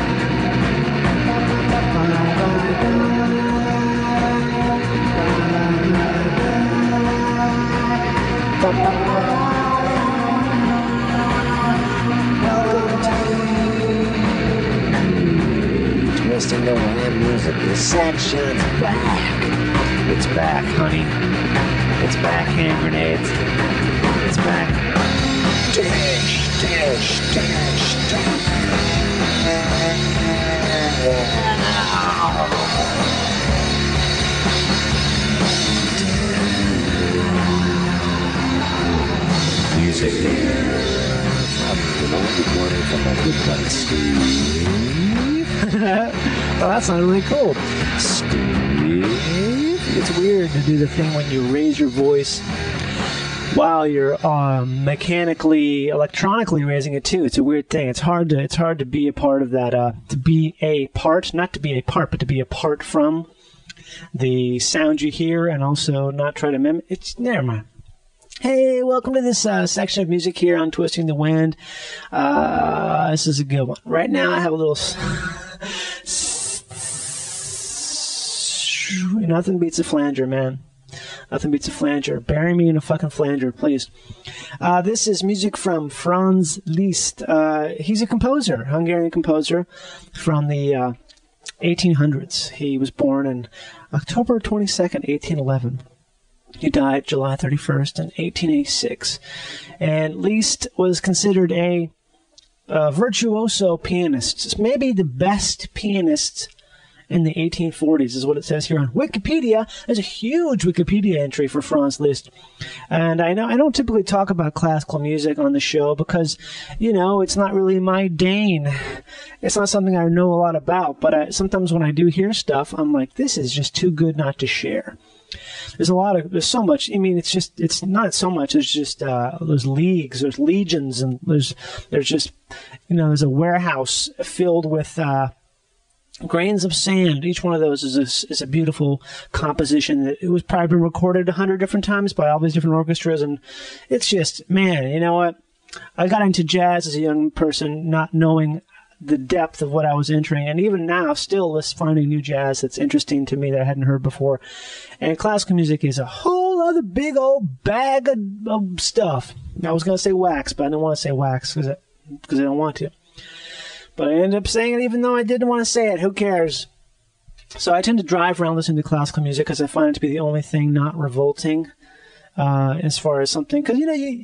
Twisting the Wind musical section's back. It's back, honey. It's back, hand grenades. It's back. Dish, dish, dish, dish. Music from the Good Morning from my good buddy Steve. Well, that sounded really cool. Steve. It's weird to do the thing when you raise your voice while you're um, mechanically, electronically raising it too. It's a weird thing. It's hard to it's hard to be a part of that. Uh, to be a part, not to be a part, but to be apart from the sound you hear, and also not try to mimic. It's never mind. Hey, welcome to this uh, section of music here on Twisting the Wind. Uh, this is a good one. Right now, I have a little. Nothing beats a flanger, man. Nothing beats a flanger. Bury me in a fucking flanger, please. Uh, this is music from Franz Liszt. Uh, he's a composer, Hungarian composer from the uh, eighteen hundreds. He was born on October twenty-second, eighteen eleven. He died July thirty-first in eighteen eighty-six. And Liszt was considered a, a virtuoso pianist. Maybe the best pianist in the eighteen forties, is what it says here on Wikipedia. There's a huge Wikipedia entry for Franz Liszt. And I know I don't typically talk about classical music on the show because, you know, it's not really my Dane. It's not something I know a lot about, but I, sometimes when I do hear stuff, I'm like, this is just too good not to share. There's a lot of, there's so much, I mean, it's just, it's not so much, there's just, uh, there's leagues, there's legions, and there's, there's just, you know, there's a warehouse filled with, uh, grains of sand. Each one of those is a, is a beautiful composition that it was probably been recorded a hundred different times by all these different orchestras, and it's just, man, you know what? I got into jazz as a young person, not knowing the depth of what I was entering, and even now, still this finding new jazz that's interesting to me that I hadn't heard before. And classical music is a whole other big old bag of, of stuff. I was going to say wax, but I didn't want to say wax because I, because I don't want to. But I ended up saying it even though I didn't want to say it. Who cares? So I tend to drive around listening to classical music because I find it to be the only thing not revolting uh, as far as something. Because, you know, you,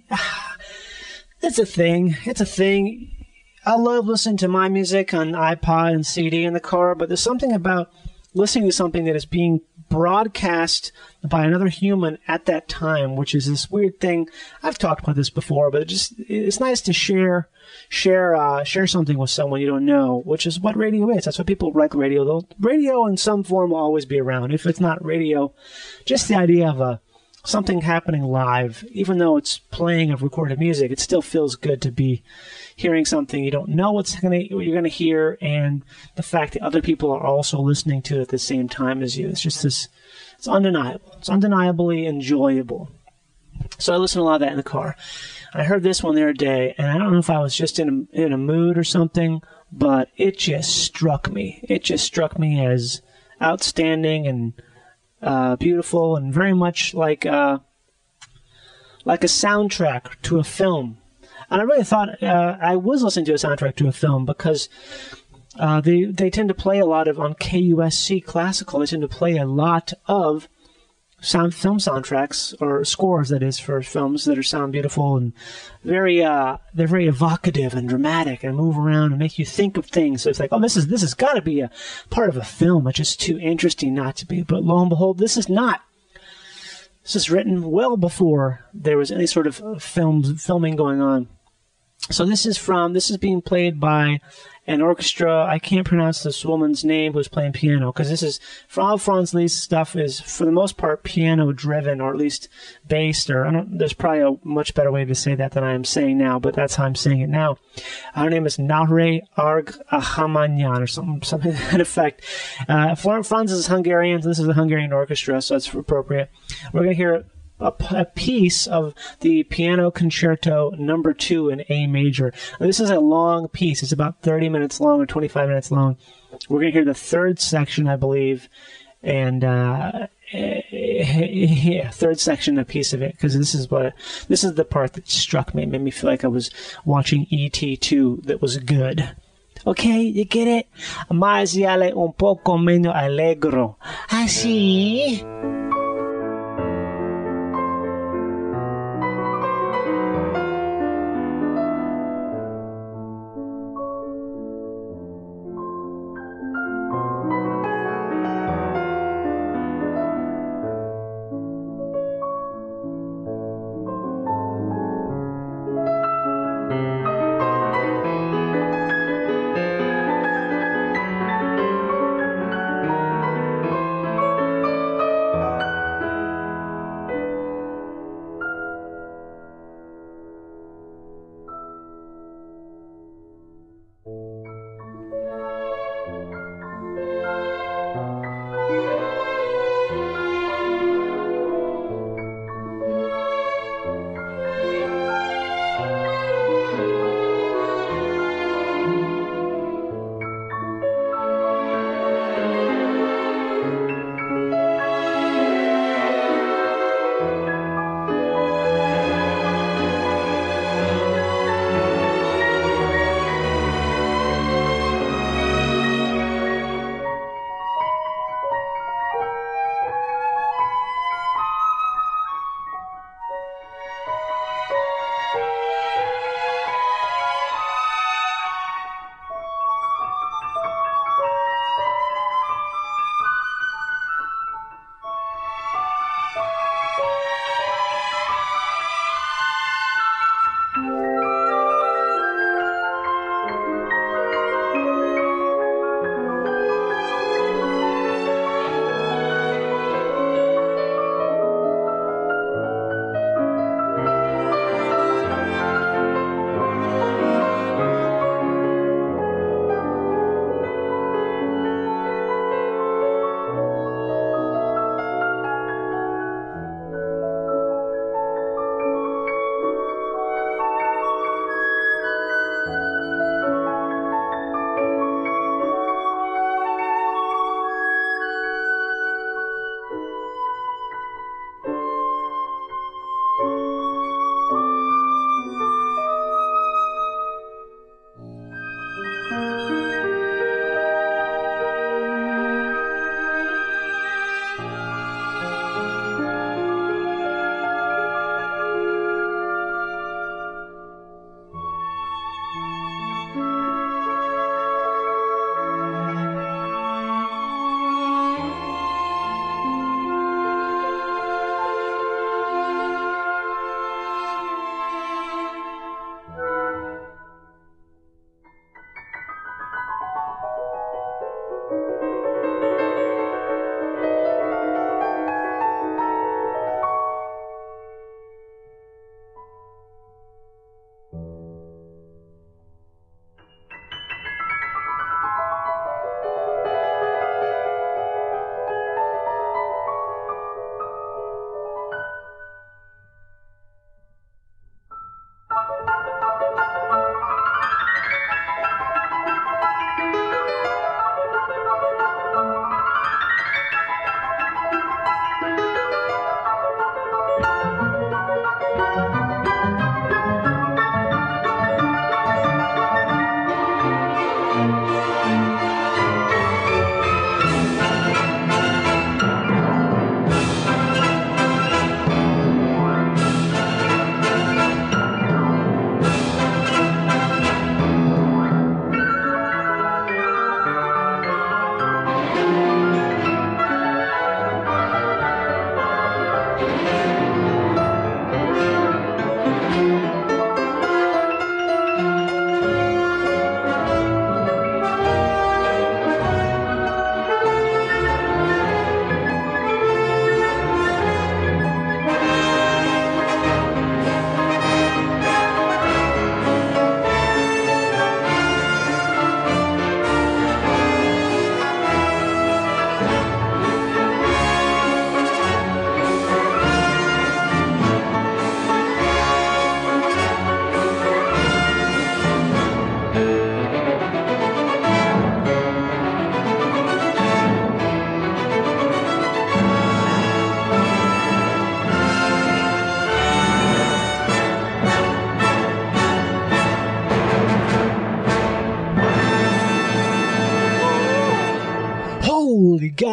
it's a thing. It's a thing. I love listening to my music on iPod and C D in the car, but there's something about listening to something that is being broadcast by another human at that time, which is this weird thing. I've talked about this before, but it just it's nice to share share uh, share something with someone you don't know, which is what radio is. That's what people like radio. They'll, radio in some form will always be around. If it's not radio, just the idea of a something happening live, even though it's playing of recorded music, it still feels good to be hearing something you don't know what's gonna what you're gonna hear, and the fact that other people are also listening to it at the same time as you. It's just this. It's undeniable. It's undeniably enjoyable. So I listen to a lot of that in the car. I heard this one the other day, and I don't know if I was just in a, in a mood or something, but it just struck me. It just struck me as outstanding and uh, beautiful, and very much like uh, like a soundtrack to a film. And I really thought uh, I was listening to a soundtrack to a film because uh, they they tend to play a lot of, on K U S C Classical, they tend to play a lot of sound film soundtracks, or scores, that is, for films that are sound beautiful and very uh, they're very evocative and dramatic and move around and make you think of things. So it's like, oh, this is this has got to be a part of a film. It's just too interesting not to be. But lo and behold, this is not. This is written well before there was any sort of film filming going on. So this is from, this is being played by an orchestra. I can't pronounce this woman's name who's playing piano, because this is, for all Franz Liszt stuff is, for the most part, piano-driven, or at least based, or I don't, there's probably a much better way to say that than I am saying now, but that's how I'm saying it now. Her name is Naure Arg Ahamanyan, or something, something to that effect. Uh, Franz is Hungarian, so this is a Hungarian orchestra, so it's appropriate. We're going to hear A, a piece of the Piano Concerto Number Two in A major. Now, this is a long piece. It's about thirty minutes long or twenty-five minutes long. We're going to hear the third section, I believe, and uh, yeah, third section, a piece of it, because this is what this is the part that struck me. It made me feel like I was watching E T two. That was good. Okay, you get it? Más yale un poco menos allegro. Así.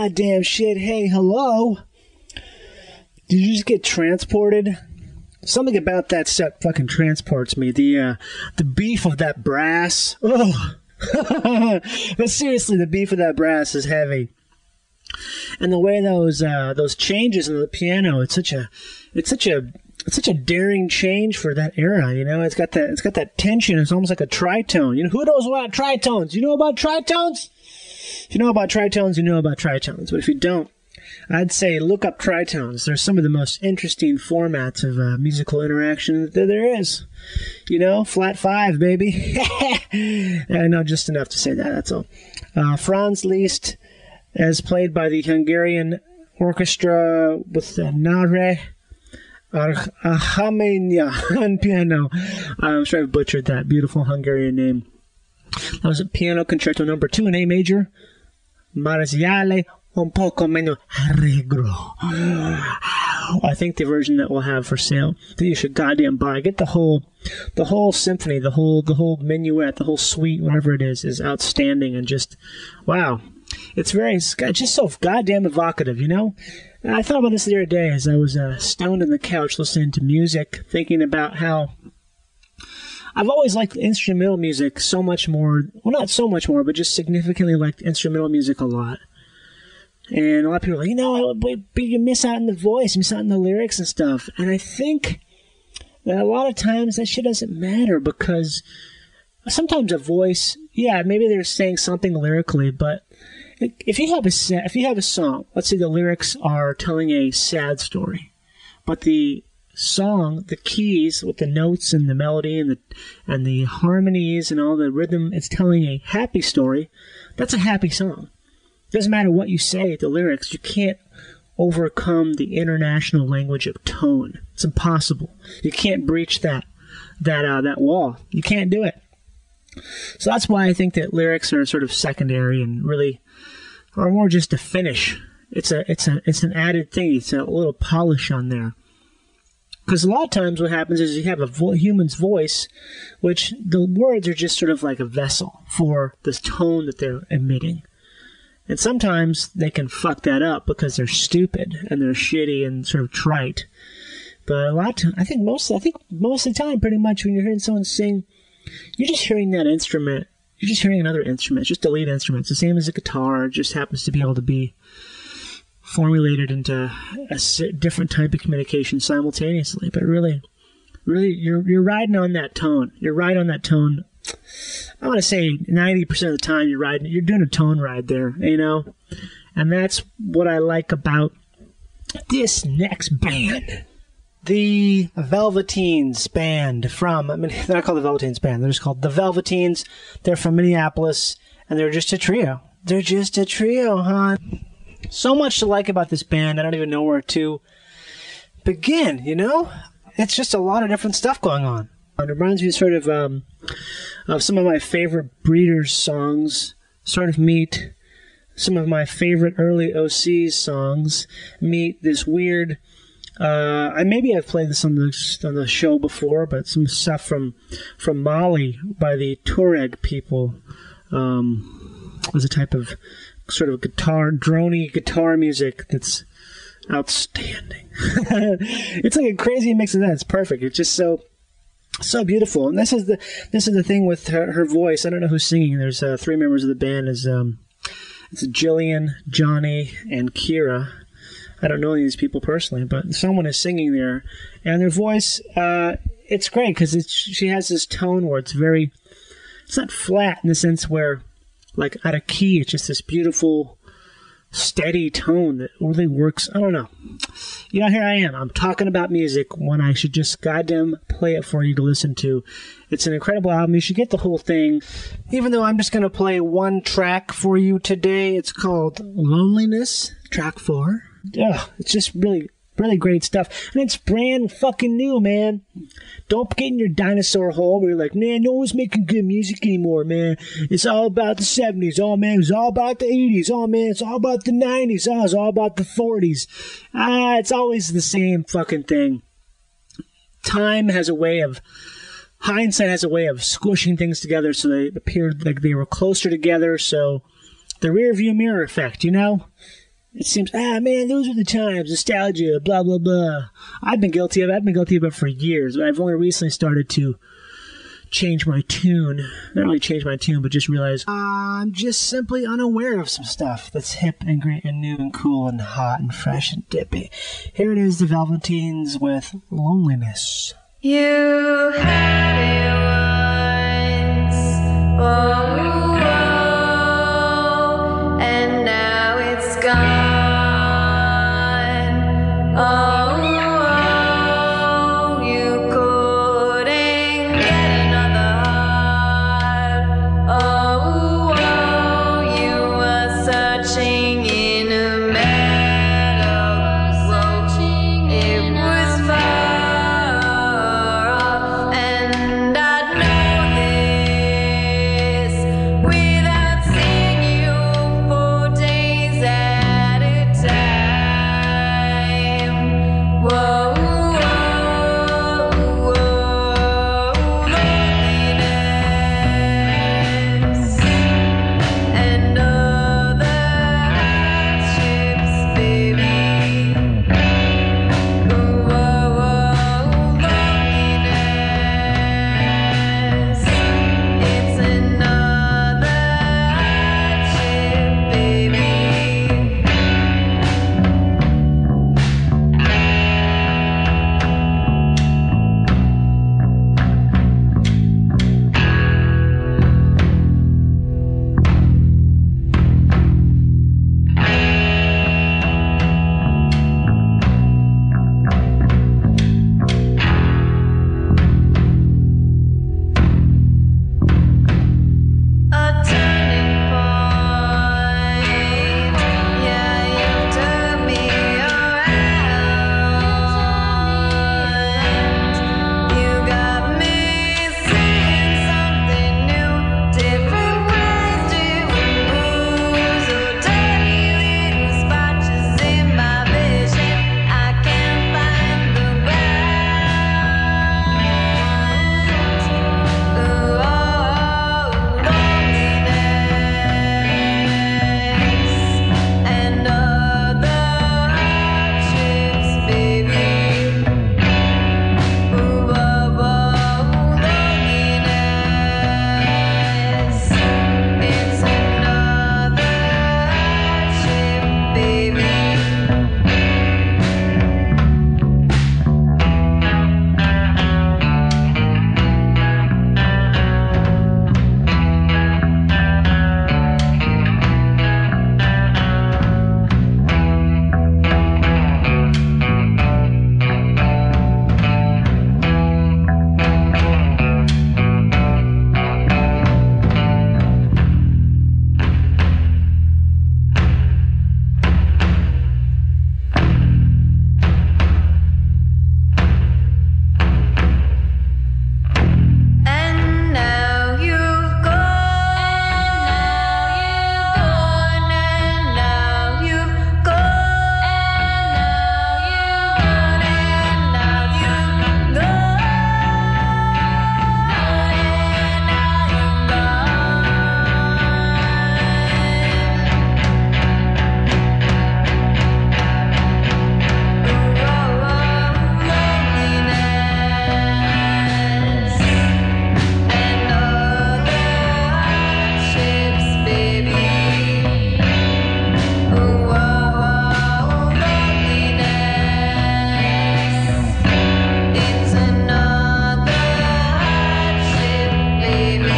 goddamn shit. Hey, hello? Did you just get transported? Something about that set fucking transports me. The uh, the beef of that brass. Oh, but seriously, the beef of that brass is heavy. And the way those uh, those changes in the piano, it's such a it's such a it's such a daring change for that era. You know, it's got that it's got that tension. It's almost like a tritone. You know, who knows about tritones? You know about tritones? If you know about tritones, you know about tritones. But if you don't, I'd say look up tritones. They're some of the most interesting formats of uh, musical interaction that there is. You know, flat five, baby. I know just enough to say that, that's all. Uh, Franz Liszt, as played by the Hungarian orchestra with the Nare Arhamania on piano. I'm sure I butchered that beautiful Hungarian name. That was a piano concerto number two in A major. Marziale un poco meno allegro. I think the version that we'll have for sale that you should goddamn buy. Get the whole, the whole symphony, the whole, the whole minuet, the whole suite, whatever it is, is outstanding and just, wow. It's very, it's just so goddamn evocative, you know? And I thought about this the other day as I was uh, stoned on the couch listening to music, thinking about how I've always liked instrumental music so much more, well, not so much more, but just significantly liked instrumental music a lot. And a lot of people are like, you know, but you miss out on the voice, you miss out on the lyrics and stuff. And I think that a lot of times that shit doesn't matter because sometimes a voice, yeah, maybe they're saying something lyrically, but if you have a if you have a song, let's say the lyrics are telling a sad story, but the song, the keys with the notes and the melody and the and the harmonies and all the rhythm, it's telling a happy story, that's a happy song. It doesn't matter what you say, the lyrics, you can't overcome the international language of tone. It's impossible. You can't breach that that uh, that wall. You can't do it. So that's why I think that lyrics are sort of secondary and really are more just a finish. It's a it's a it's an added thing. It's a little polish on there. Because a lot of times what happens is you have a vo- human's voice, which the words are just sort of like a vessel for this tone that they're emitting. And sometimes they can fuck that up because they're stupid and they're shitty and sort of trite. But a lot of time, I think most I think most of the time, pretty much when you're hearing someone sing, you're just hearing that instrument. You're just hearing another instrument. It's just a lead instrument. It's the same as a guitar. It just happens to be able to be formulated into a different type of communication simultaneously. But really, really, you're you're riding on that tone. You're riding on that tone. I want to say ninety percent of the time you're riding. You're doing a tone ride there, you know? And that's what I like about this next band. The Velveteens band from, I mean, they're not called the Velveteens band, they're just called the Velveteens. They're from Minneapolis, and they're just a trio. They're just a trio, huh? So much to like about this band, I don't even know where to begin, you know? It's just a lot of different stuff going on. It reminds me sort of um, of some of my favorite Breeders songs, sort of meet some of my favorite early O C's songs, meet this weird... Uh, I maybe I've played this on the on the show before, but some stuff from from Mali by the Tuareg people um, was a type of sort of guitar, droney guitar music that's outstanding. It's like a crazy mix of that. It's perfect. It's just so so beautiful. And this is the this is the thing with her, her voice. I don't know who's singing. There's uh, three members of the band. Is um, it's Jillian, Johnny, and Kira. I don't know any of these people personally, but someone is singing there, and their voice, uh, it's great because it's she has this tone where it's very, it's not flat in the sense where, like, out of key, it's just this beautiful, steady tone that really works. I don't know. You know, here I am. I'm talking about music when I should just goddamn play it for you to listen to. It's an incredible album. You should get the whole thing. Even though I'm just going to play one track for you today. It's called Loneliness, track four. Ugh, it's just really, really great stuff. And it's brand fucking new, man. Don't get in your dinosaur hole where you're like, man, no one's making good music anymore, man. It's all about the seventies. Oh, man, it's all about the eighties. Oh, man, it's all about the nineties. Oh, it's all about the forties. Ah, it's always the same fucking thing. Time has a way of, hindsight has a way of squishing things together so they appeared like they were closer together. So the rear view mirror effect, you know? It seems, ah, man, those are the times, nostalgia, blah, blah, blah. I've been guilty of it. I've been guilty of it for years, but I've only recently started to change my tune. Not really change my tune, but just realize uh, I'm just simply unaware of some stuff that's hip and great and new and cool and hot and fresh and dippy. Here it is, the Velveteens with Loneliness. You had it once, oh, oh, and now it's gone. Oh, oh, you couldn't get another heart. Oh, oh, you were searching in a meadow. It was far off, and I'd know this without seeing you for days at a time. Whoa, whoa, whoa, loneliness and other hardships, baby. Whoa, loneliness. It's another hardship, baby. A turning point. Yeah, you turned me around. You got me seeing something new, different ways, different moves, or tiny little splotches in my vision. I can't find the ground. Oh, loneliness and other hardships, baby. Oh, loneliness. It's another hardship, baby. And now you've gone, and now you've gone, and now you've gone, and now you've loneliness and other hardships, baby. Oh, loneliness. It's another hardship, baby.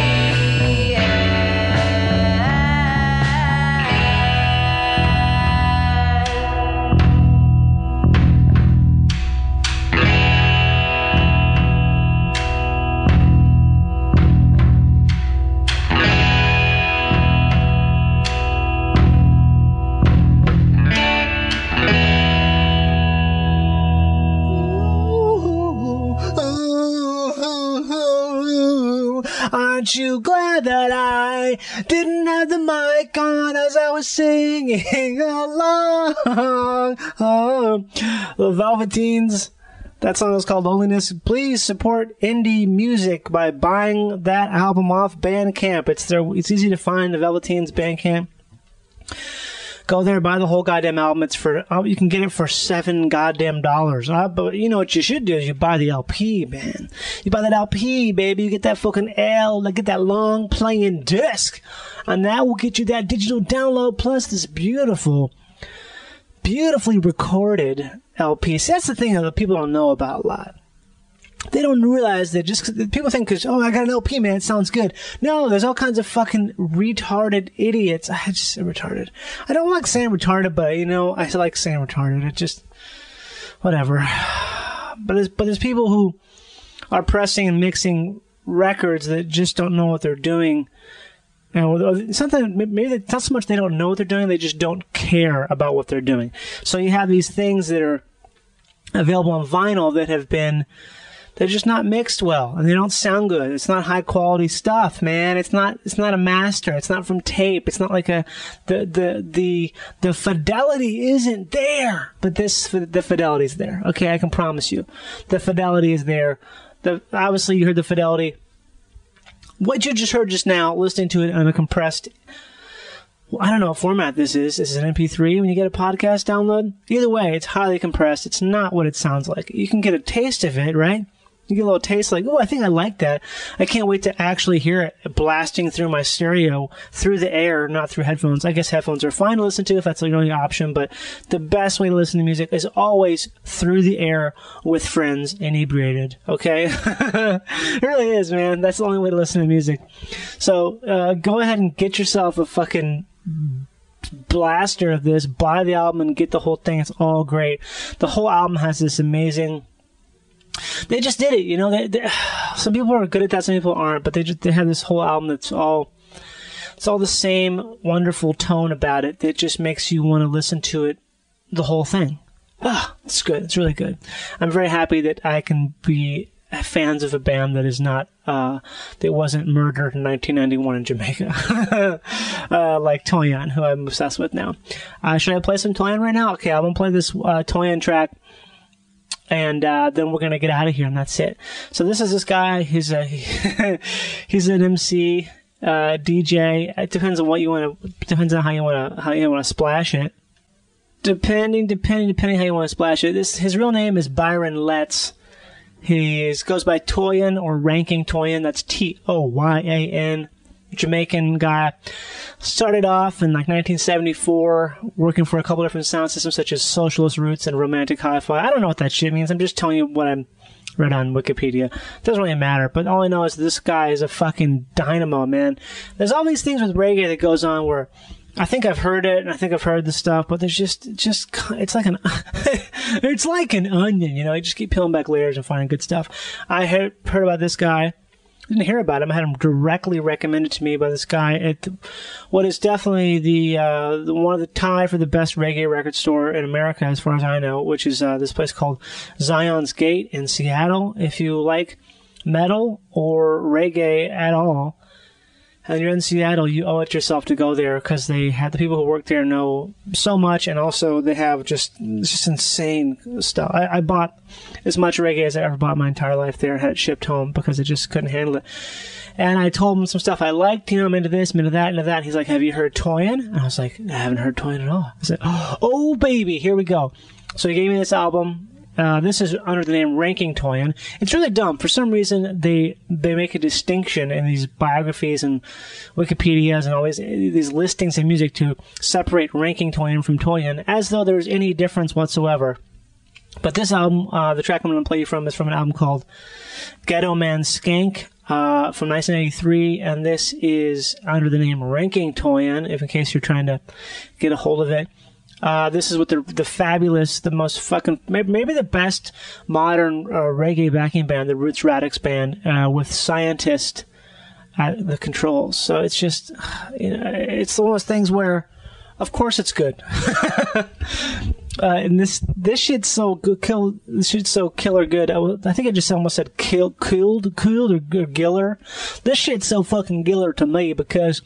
Aren't you glad that I didn't have the mic on as I was singing along? Oh, the Velveteens. That song is called Loneliness. Please support indie music by buying that album off Bandcamp. It's there. It's easy to find the Velveteens Bandcamp. Go there, buy the whole goddamn album. It's for, oh, you can get it for seven goddamn dollars. Uh, but you know what you should do is you buy the L P, man. You buy that L P, baby. You get that fucking L, like get that long playing disc. And that will get you that digital download plus this beautiful, beautifully recorded L P. See, that's the thing that people don't know about a lot. They don't realize that just 'cause people think, cause, oh, I got an L P, man, it sounds good. No, there's all kinds of fucking retarded idiots. I just say retarded. I don't like saying retarded, but, you know, I like saying retarded. It just, whatever. But there's, but there's people who are pressing and mixing records that just don't know what they're doing. And sometimes, maybe it's not so much they don't know what they're doing, they just don't care about what they're doing. So you have these things that are available on vinyl that have been, they're just not mixed well, and they don't sound good. It's not high quality stuff, man. It's not. It's not a master. It's not from tape. It's not like a the the the the fidelity isn't there, but this the fidelity's there. Okay, I can promise you, the fidelity is there. The obviously you heard the fidelity. What you just heard just now, listening to it on a compressed. Well, I don't know what format this is. Is it an M P three when you get a podcast download? Either way, it's highly compressed. It's not what it sounds like. You can get a taste of it, right? You get a little taste like, oh, I think I like that. I can't wait to actually hear it blasting through my stereo, through the air, not through headphones. I guess headphones are fine to listen to if that's the only option, but the best way to listen to music is always through the air with friends, inebriated, okay? It really is, man. That's the only way to listen to music. So uh, go ahead and get yourself a fucking blaster of this, buy the album and get the whole thing. It's all great. The whole album has this amazing... They just did it, you know. They, they, some people are good at that, some people aren't. But they just they have this whole album that's all, it's all the same wonderful tone about it that just makes you want to listen to it, the whole thing. Ah, it's good. It's really good. I'm very happy that I can be fans of a band that is not uh, that wasn't murdered in nineteen ninety-one in Jamaica, uh, like Toyin, who I'm obsessed with now. Uh, should I play some Toyin right now? Okay, I'm gonna play this uh, Toyin track. And uh, then we're gonna get out of here, and that's it. So this is this guy. He's a he's an M C, uh, D J. It depends on what you want to. Depends on how you want to how you want to splash it. Depending, depending, depending how you want to splash it. This his real name is Byron Letts. He is, goes by Toyin or Ranking Toyin. That's T O Y A N. Jamaican guy. Started off in like nineteen seventy-four, working for a couple different sound systems such as Socialist Roots and Romantic Hi-Fi. I don't know what that shit means. I'm just telling you what I read on Wikipedia. It doesn't really matter, but all I know is this guy is a fucking dynamo, man. There's all these things with reggae that goes on where I think I've heard it and I think I've heard the stuff, but there's just, just, it's like an, it's like an onion, you know, you just keep peeling back layers and finding good stuff. I heard, heard about this guy. Didn't hear about him. I had him directly recommended to me by this guy at what is definitely the, uh, the one of the tie for the best reggae record store in America, as far as I know, which is uh, this place called Zion's Gate in Seattle. If you like metal or reggae at all, and you're in Seattle, you owe it yourself to go there because they have the people who work there know so much, and also they have just just insane stuff. I, I bought as much reggae as I ever bought in my entire life there and had it shipped home because I just couldn't handle it. And I told him some stuff I liked. You know, I'm into this, I'm into that, into that. And he's like, "Have you heard Toyin?" And I was like, "I haven't heard Toyin at all." I said, "Oh, baby, here we go." So he gave me this album. Uh, this is under the name Ranking Toyin. It's really dumb. For some reason, they they make a distinction in these biographies and Wikipedias and all these, these listings of music to separate Ranking Toyin from Toyin, as though there's any difference whatsoever. But this album, uh, the track I'm going to play you from, is from an album called Ghetto Man Skank uh, from nineteen eighty-three, and this is under the name Ranking Toyin, if in case you're trying to get a hold of it. Uh, this is with the the fabulous, the most fucking, maybe, maybe the best modern uh, reggae backing band, the Roots Radix Band, uh, with Scientist at the controls. So it's just, you know, it's one of those things where, of course it's good. uh, and this this shit's so good, kill, this shit's so killer good. I, I think I just almost said kill, killed, killed or, or giller. This shit's so fucking giller to me because,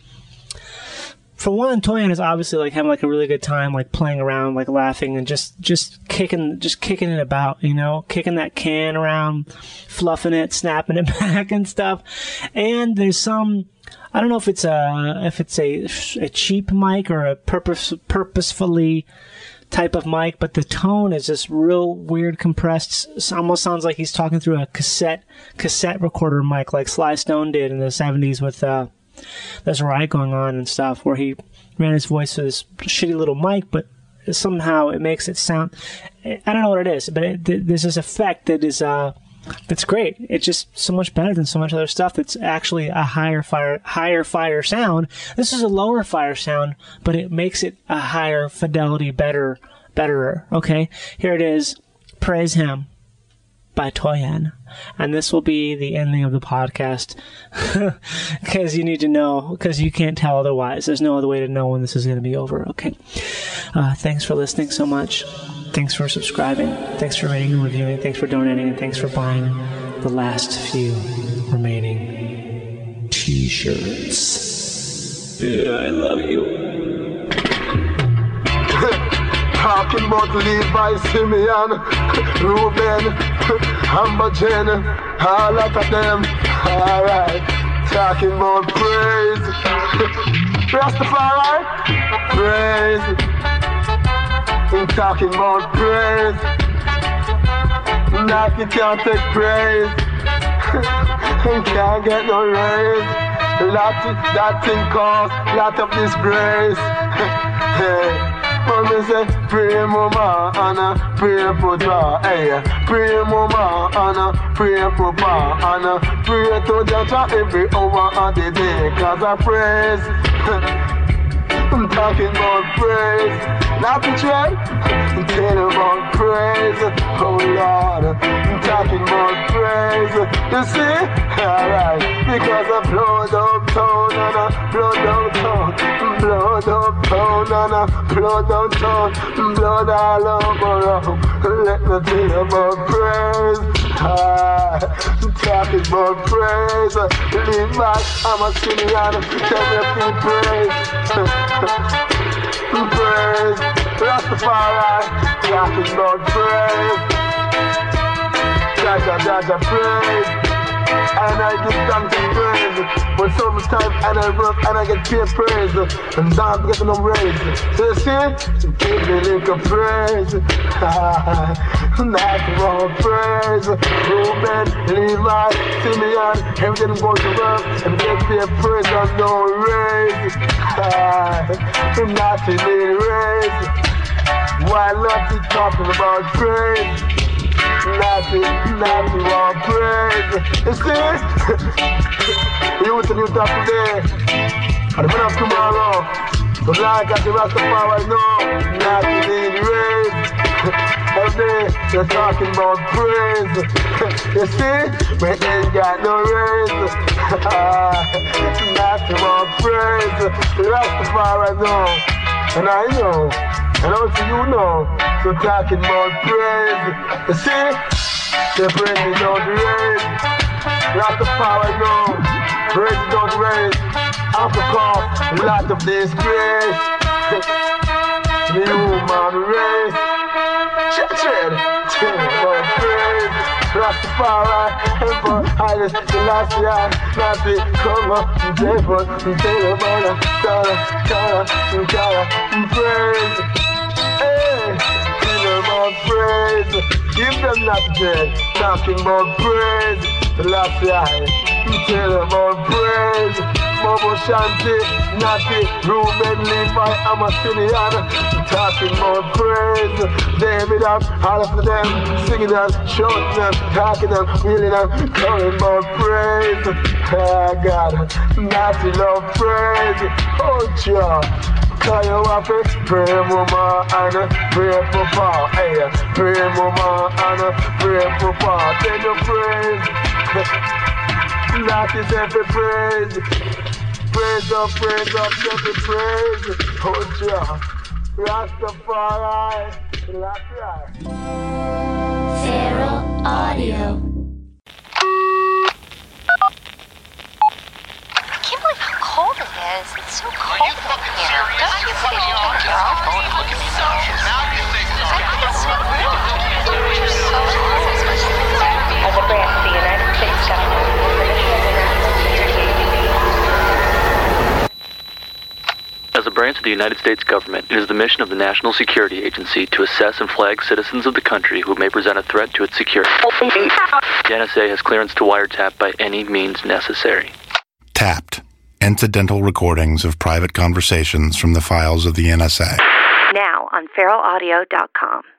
for one, Toyin is obviously like having like a really good time, like playing around, like laughing and just, just kicking, just kicking it about, you know, kicking that can around, fluffing it, snapping it back and stuff. And there's some I don't know if it's a if it's a, a cheap mic or a purpose purposefully type of mic, but the tone is just real weird, compressed. It almost sounds like he's talking through a cassette cassette recorder mic, like Sly Stone did in the seventies with uh, There's a Riot Going On and stuff, where he ran his voice through this shitty little mic, but somehow it makes it sound. I don't know what it is, but it, there's this effect that is uh, that's great. It's just so much better than so much other stuff that's actually a higher fire, higher fire sound. This is a lower fire sound, but it makes it a higher fidelity, better, betterer. Okay, here it is. Praise Him by Toyan. And this will be the ending of the podcast, because you need to know, because you can't tell otherwise. There's no other way to know when this is going to be over. Okay. Uh, thanks for listening so much. Thanks for subscribing. Thanks for rating and reviewing. Thanks for donating. And thanks for buying the last few remaining t-shirts. Yeah, I love you. Talking about Levi, Simeon, Reuben, Ambajen, all of them. Alright. Talking about praise. Rastafari, praise. I'm talking about praise. Now you can't take praise. You can't get no raise. Lot of, that thing costs lot of disgrace. Hey. Mommy say, pray mama, Anna, pray for Jah, hey. Pray mama, Anna, pray for Pa, Anna, pray to Jah every hour of the day, cause I praise. I'm talking about praise, not to try. I'm telling about praise, oh Lord. I'm talking about praise, you see? Alright, because I blood uptown and I blood downtown, blood uptown and I blood downtown, blood all over. Let me tell you about praise. Ah, I'm talking about praise. Lean back, I'm a Simeon, tell me if you praise. Praise, Rastafari, talking about praise. Jaja, Jaja, praise. And I give thanks and praise. But so much time and I work and I get paid praise. And dance getting no raise. So you see, give me a little praise. That's more praise. Reuben, Levi, Simeon, everything goes to work and get paid praise and no raise. Not in the raise. Why not be talking about praise? Nothing, nothing wrong praise. You see? You with the new top today and the man of tomorrow. So like at the Rastafari now, nothing in raise. Every day they're talking about praise. You see? We ain't got no raise. Nothing wrong praise. The Rastafari now. And I know. And also you know, so talking about praise. You see, the praise don't raise. Rastafari know, praise don't raise. After call, a lot of disgrace. The human race. Check, check, about praise. Rastafari, ever highest, the last year, nothing, come up, devil, devil, mother, Kara, Kara, Kara, praise. Hey, give them about praise. Give them not dead. Talking about praise. The last line. Tell them about praise. Mobo Shanti, Natty, Reuben, Levi, I'm a Simeon. Talking about praise. David up, all of them. Singing them, shouting them, talking them, wheeling them, calling about praise. Oh God, Natty love praise. Oh God. Call you up, pray mama and pray for Pa, hey, pray mama and pray for Pa, take your praise, that is every praise, praise up, praise up, every praise, oh Jah, Rastafari, Rastafari. Feral Audio. I can't believe how cold it is. It's so cold in here. Don't you think you should take your own phone and look at me now? I think it's so rude. You're so cold. As a branch of the United States government, the National Security Agency branch of the United States government. It is the mission of the National Security Agency to assess and flag citizens of the country who may present a threat to its security. The N S A has clearance to wiretap by any means necessary. Tapped. Incidental recordings of private conversations from the files of the N S A. Now on feral audio dot com.